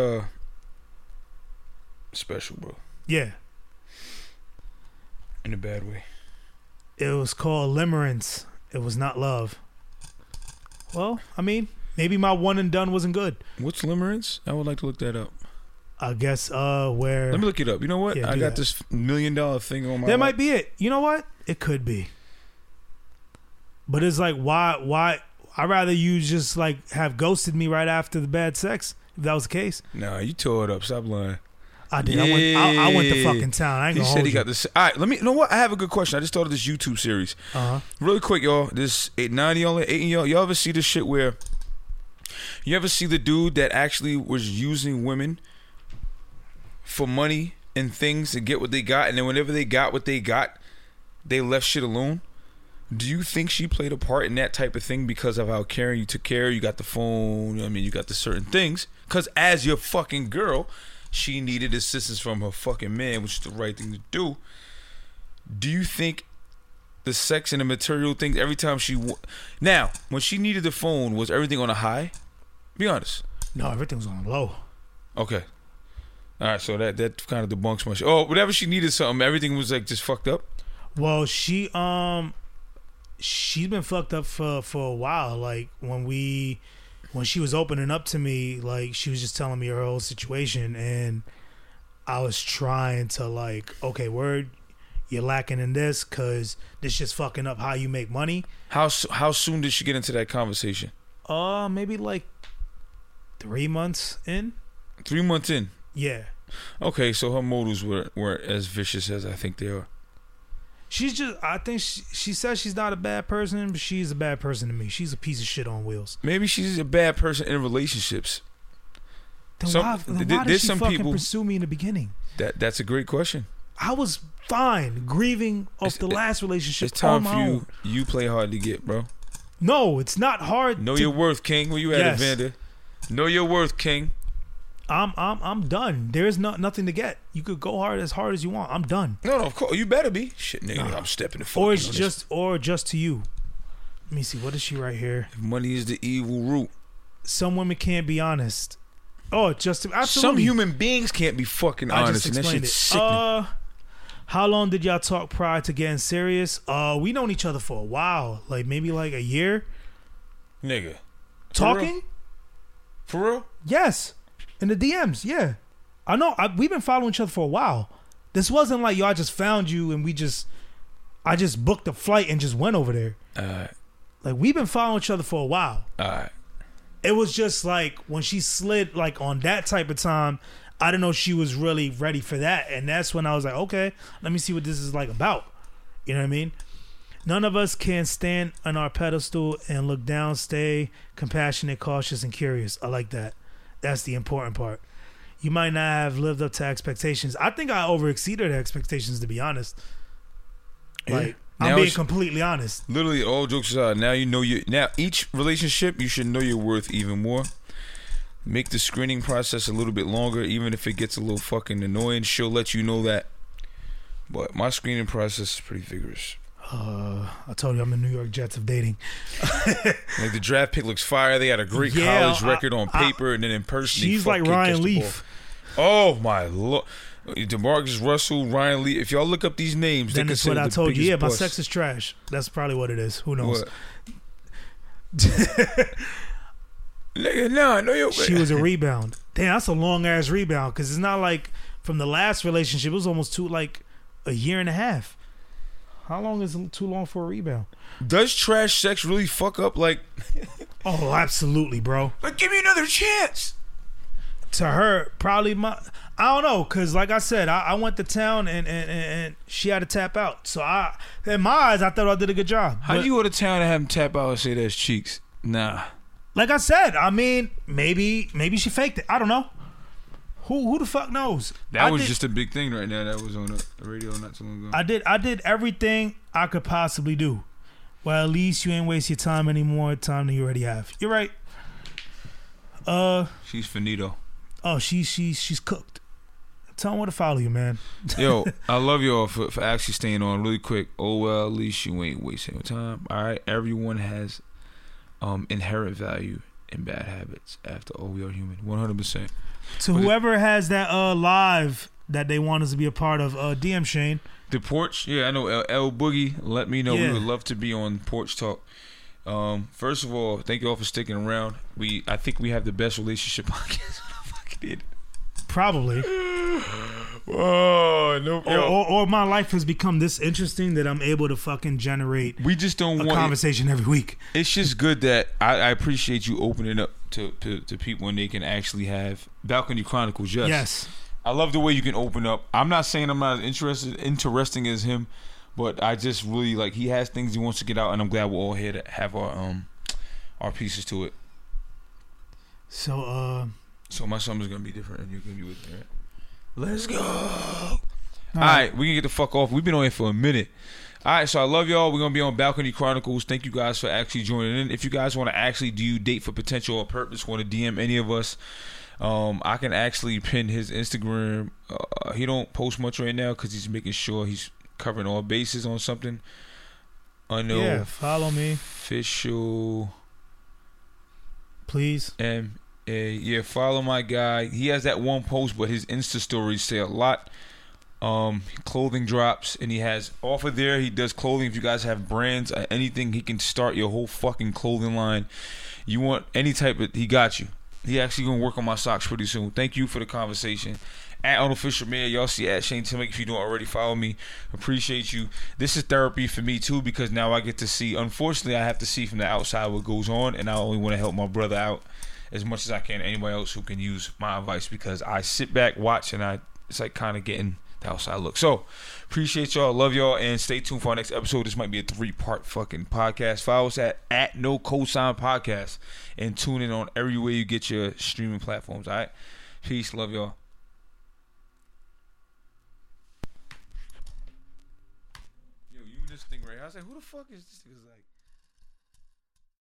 special, bro. Yeah. In a bad way. It was called limerence. It was not love. Well, I mean, maybe my one and done wasn't good. What's limerence? I would like to look that up. I guess where. Let me look it up. You know what? Yeah, I got that. this $1 million thing on my. That might be it. You know what? It could be. But it's like, why? I'd rather you just like have ghosted me right after the bad sex. If that was the case. Nah, you tore it up. Stop lying. I did. Yeah. I went to fucking town. I ain't he gonna said hold he you. got this. All right, let me. You know what? I have a good question. I just thought of this YouTube series. Really quick, y'all. This 8 y'all. Y'all ever see this shit where? You ever see the dude that actually was using women for money and things to get what they got, and then whenever they got what they got, they left shit alone? Do you think she played a part in that type of thing because of how caring you took care? You got the phone. I mean, you got the certain things. Because as your fucking girl, she needed assistance from her fucking man, which is the right thing to do. Do you think the sex and the material things every time now when she needed the phone, was everything on a high? Be honest. No, everything was on low. Okay. All right, so that kind of debunks my shit. Oh, whenever she needed something, everything was like just fucked up. Well, she's been fucked up for a while. Like when she was opening up to me, like she was just telling me her whole situation, and I was trying to like, okay, word, you're lacking in this because this shit's fucking up how you make money. How soon did she get into that conversation? Maybe like 3 months in. 3 months in. Yeah. Okay, so her motives weren't as vicious as I think they are. She's just, I think she says she's not a bad person, but she's a bad person to me. She's a piece of shit on wheels. Maybe she's a bad person in relationships. Then why did she fucking pursue me in the beginning? That's a great question. I was fine grieving off the last relationship. It's time for you. You play hard to get, bro. No, it's not hard. Know your worth, King. Where you at, Evander? Know your worth, King. I'm done. There's nothing to get. You could go hard as you want. I'm done. No, of course you better be. Shit, nigga, I'm stepping the fuck. Or it's just to you. Let me see. What is she right here? If money is the evil root. Some women can't be honest. Oh, absolutely. Some human beings can't be fucking honest, and that shit's sickening. How long did y'all talk prior to getting serious? We known each other for a while, like maybe like a year. Nigga, talking? For real? Yes. In the DMs, yeah. I know. We've been following each other for a while. This wasn't like, yo, I just found you and I just booked a flight and just went over there. Alright. Like, we've been following each other for a while. Alright. It was just like, when she slid, like, on that type of time, I didn't know she was really ready for that. And that's when I was like, okay, let me see what this is like about. You know what I mean? None of us can stand on our pedestal and look down, stay compassionate, cautious, and curious. I like that. That's the important part. You might not have lived up to expectations. I think I overexceeded expectations, to be honest. Like, I'm Now being it's- completely honest. Literally, all jokes aside, now you know now each relationship you should know your worth even more. Make the screening process a little bit longer, even if it gets a little fucking annoying. She'll let you know that. But my screening process is pretty vigorous. I told you I'm the New York Jets of dating. Like the draft pick looks fire. They got a great Yeah, college record on paper, and then in person, she's they like fucking Ryan catch the Leaf. ball. Oh my lord, DeMarcus Russell, Ryan Leaf. If y'all look up these names, Then they it's what consider I the told you. biggest Yeah, my bust. sex is trash. That's probably what it is. Who knows? What? Nigga, nah, I know you. She was a rebound. Damn, that's a long ass rebound because it's not like from the last relationship. It was almost a year and a half. How long is too long for a rebound? Does trash sex really fuck up? Like, Oh, absolutely, bro. give me another chance. To her, probably I don't know, cause like I said, I went to town and she had to tap out. So in my eyes, I thought I did a good job. How But do you go to town and have him tap out and say that's cheeks? Nah. like I said, I mean, maybe she faked it. I don't know. Who the fuck knows? That was just a big thing right now. That was on the radio not too long ago. I did everything I could possibly do. Well, at least you ain't waste your time anymore. Time that you already have. You're right. She's finito. Oh, she's cooked. Tell them where to follow you, man. Yo, I love y'all for actually staying on really quick. Oh well, at least you ain't wasting your time. All right, everyone has inherent value in bad habits. After all, we are human. 100%. To whoever has that live that they want us to be a part of, DM Shane. The porch, yeah, I know. L Boogie, let me know. Yeah. We would love to be on Porch Talk. First of all, thank you all for sticking around. I think we have the best relationship podcast. I fucking did. Probably. Oh no! Or my life has become this interesting that I'm able to fucking generate We just don't a want. conversation every week. It's just good that I appreciate you opening up to people when they can actually have Balcony Chronicles. Yes. I love the way you can open up. I'm not saying I'm not interesting as him, but I just really like he has things he wants to get out, and I'm glad we're all here to have our pieces to it. So my summer's gonna be different, and you're gonna be with me. Right? Let's go. All right, we can get the fuck off. We've been on here for a minute. All right, so I love y'all. We're gonna be on Balcony Chronicles. Thank you guys for actually joining in. If you guys want to actually do date for potential or purpose, want to DM any of us, I can actually pin his Instagram. He don't post much right now because he's making sure he's covering all bases on something. I know. yeah, follow me, Official please. yeah, follow my guy. He has that one post, but his Insta stories say a lot. Clothing drops, and he has off of there. He does clothing. If you guys have brands, anything, he can start your whole fucking clothing line. You want any type of, he got you. He actually gonna work on my socks pretty soon. Thank you for the conversation. At Unofficial Mayor, y'all see at Shane Timmick if you don't already follow me. Appreciate you. This is therapy for me too because now I get to see. Unfortunately, I have to see from the outside what goes on, and I only want to help my brother out as much as I can. Anybody else who can use my advice because I sit back, watch, and it's like kind of getting the outside look. So appreciate y'all, love y'all, and stay tuned for our next episode. This might be a 3-part fucking podcast. Follow us at No Cosign Podcast and tune in on everywhere you get your streaming platforms. All right, peace, love y'all. Yo, you this thing right? I was like, who the fuck is this? It was like.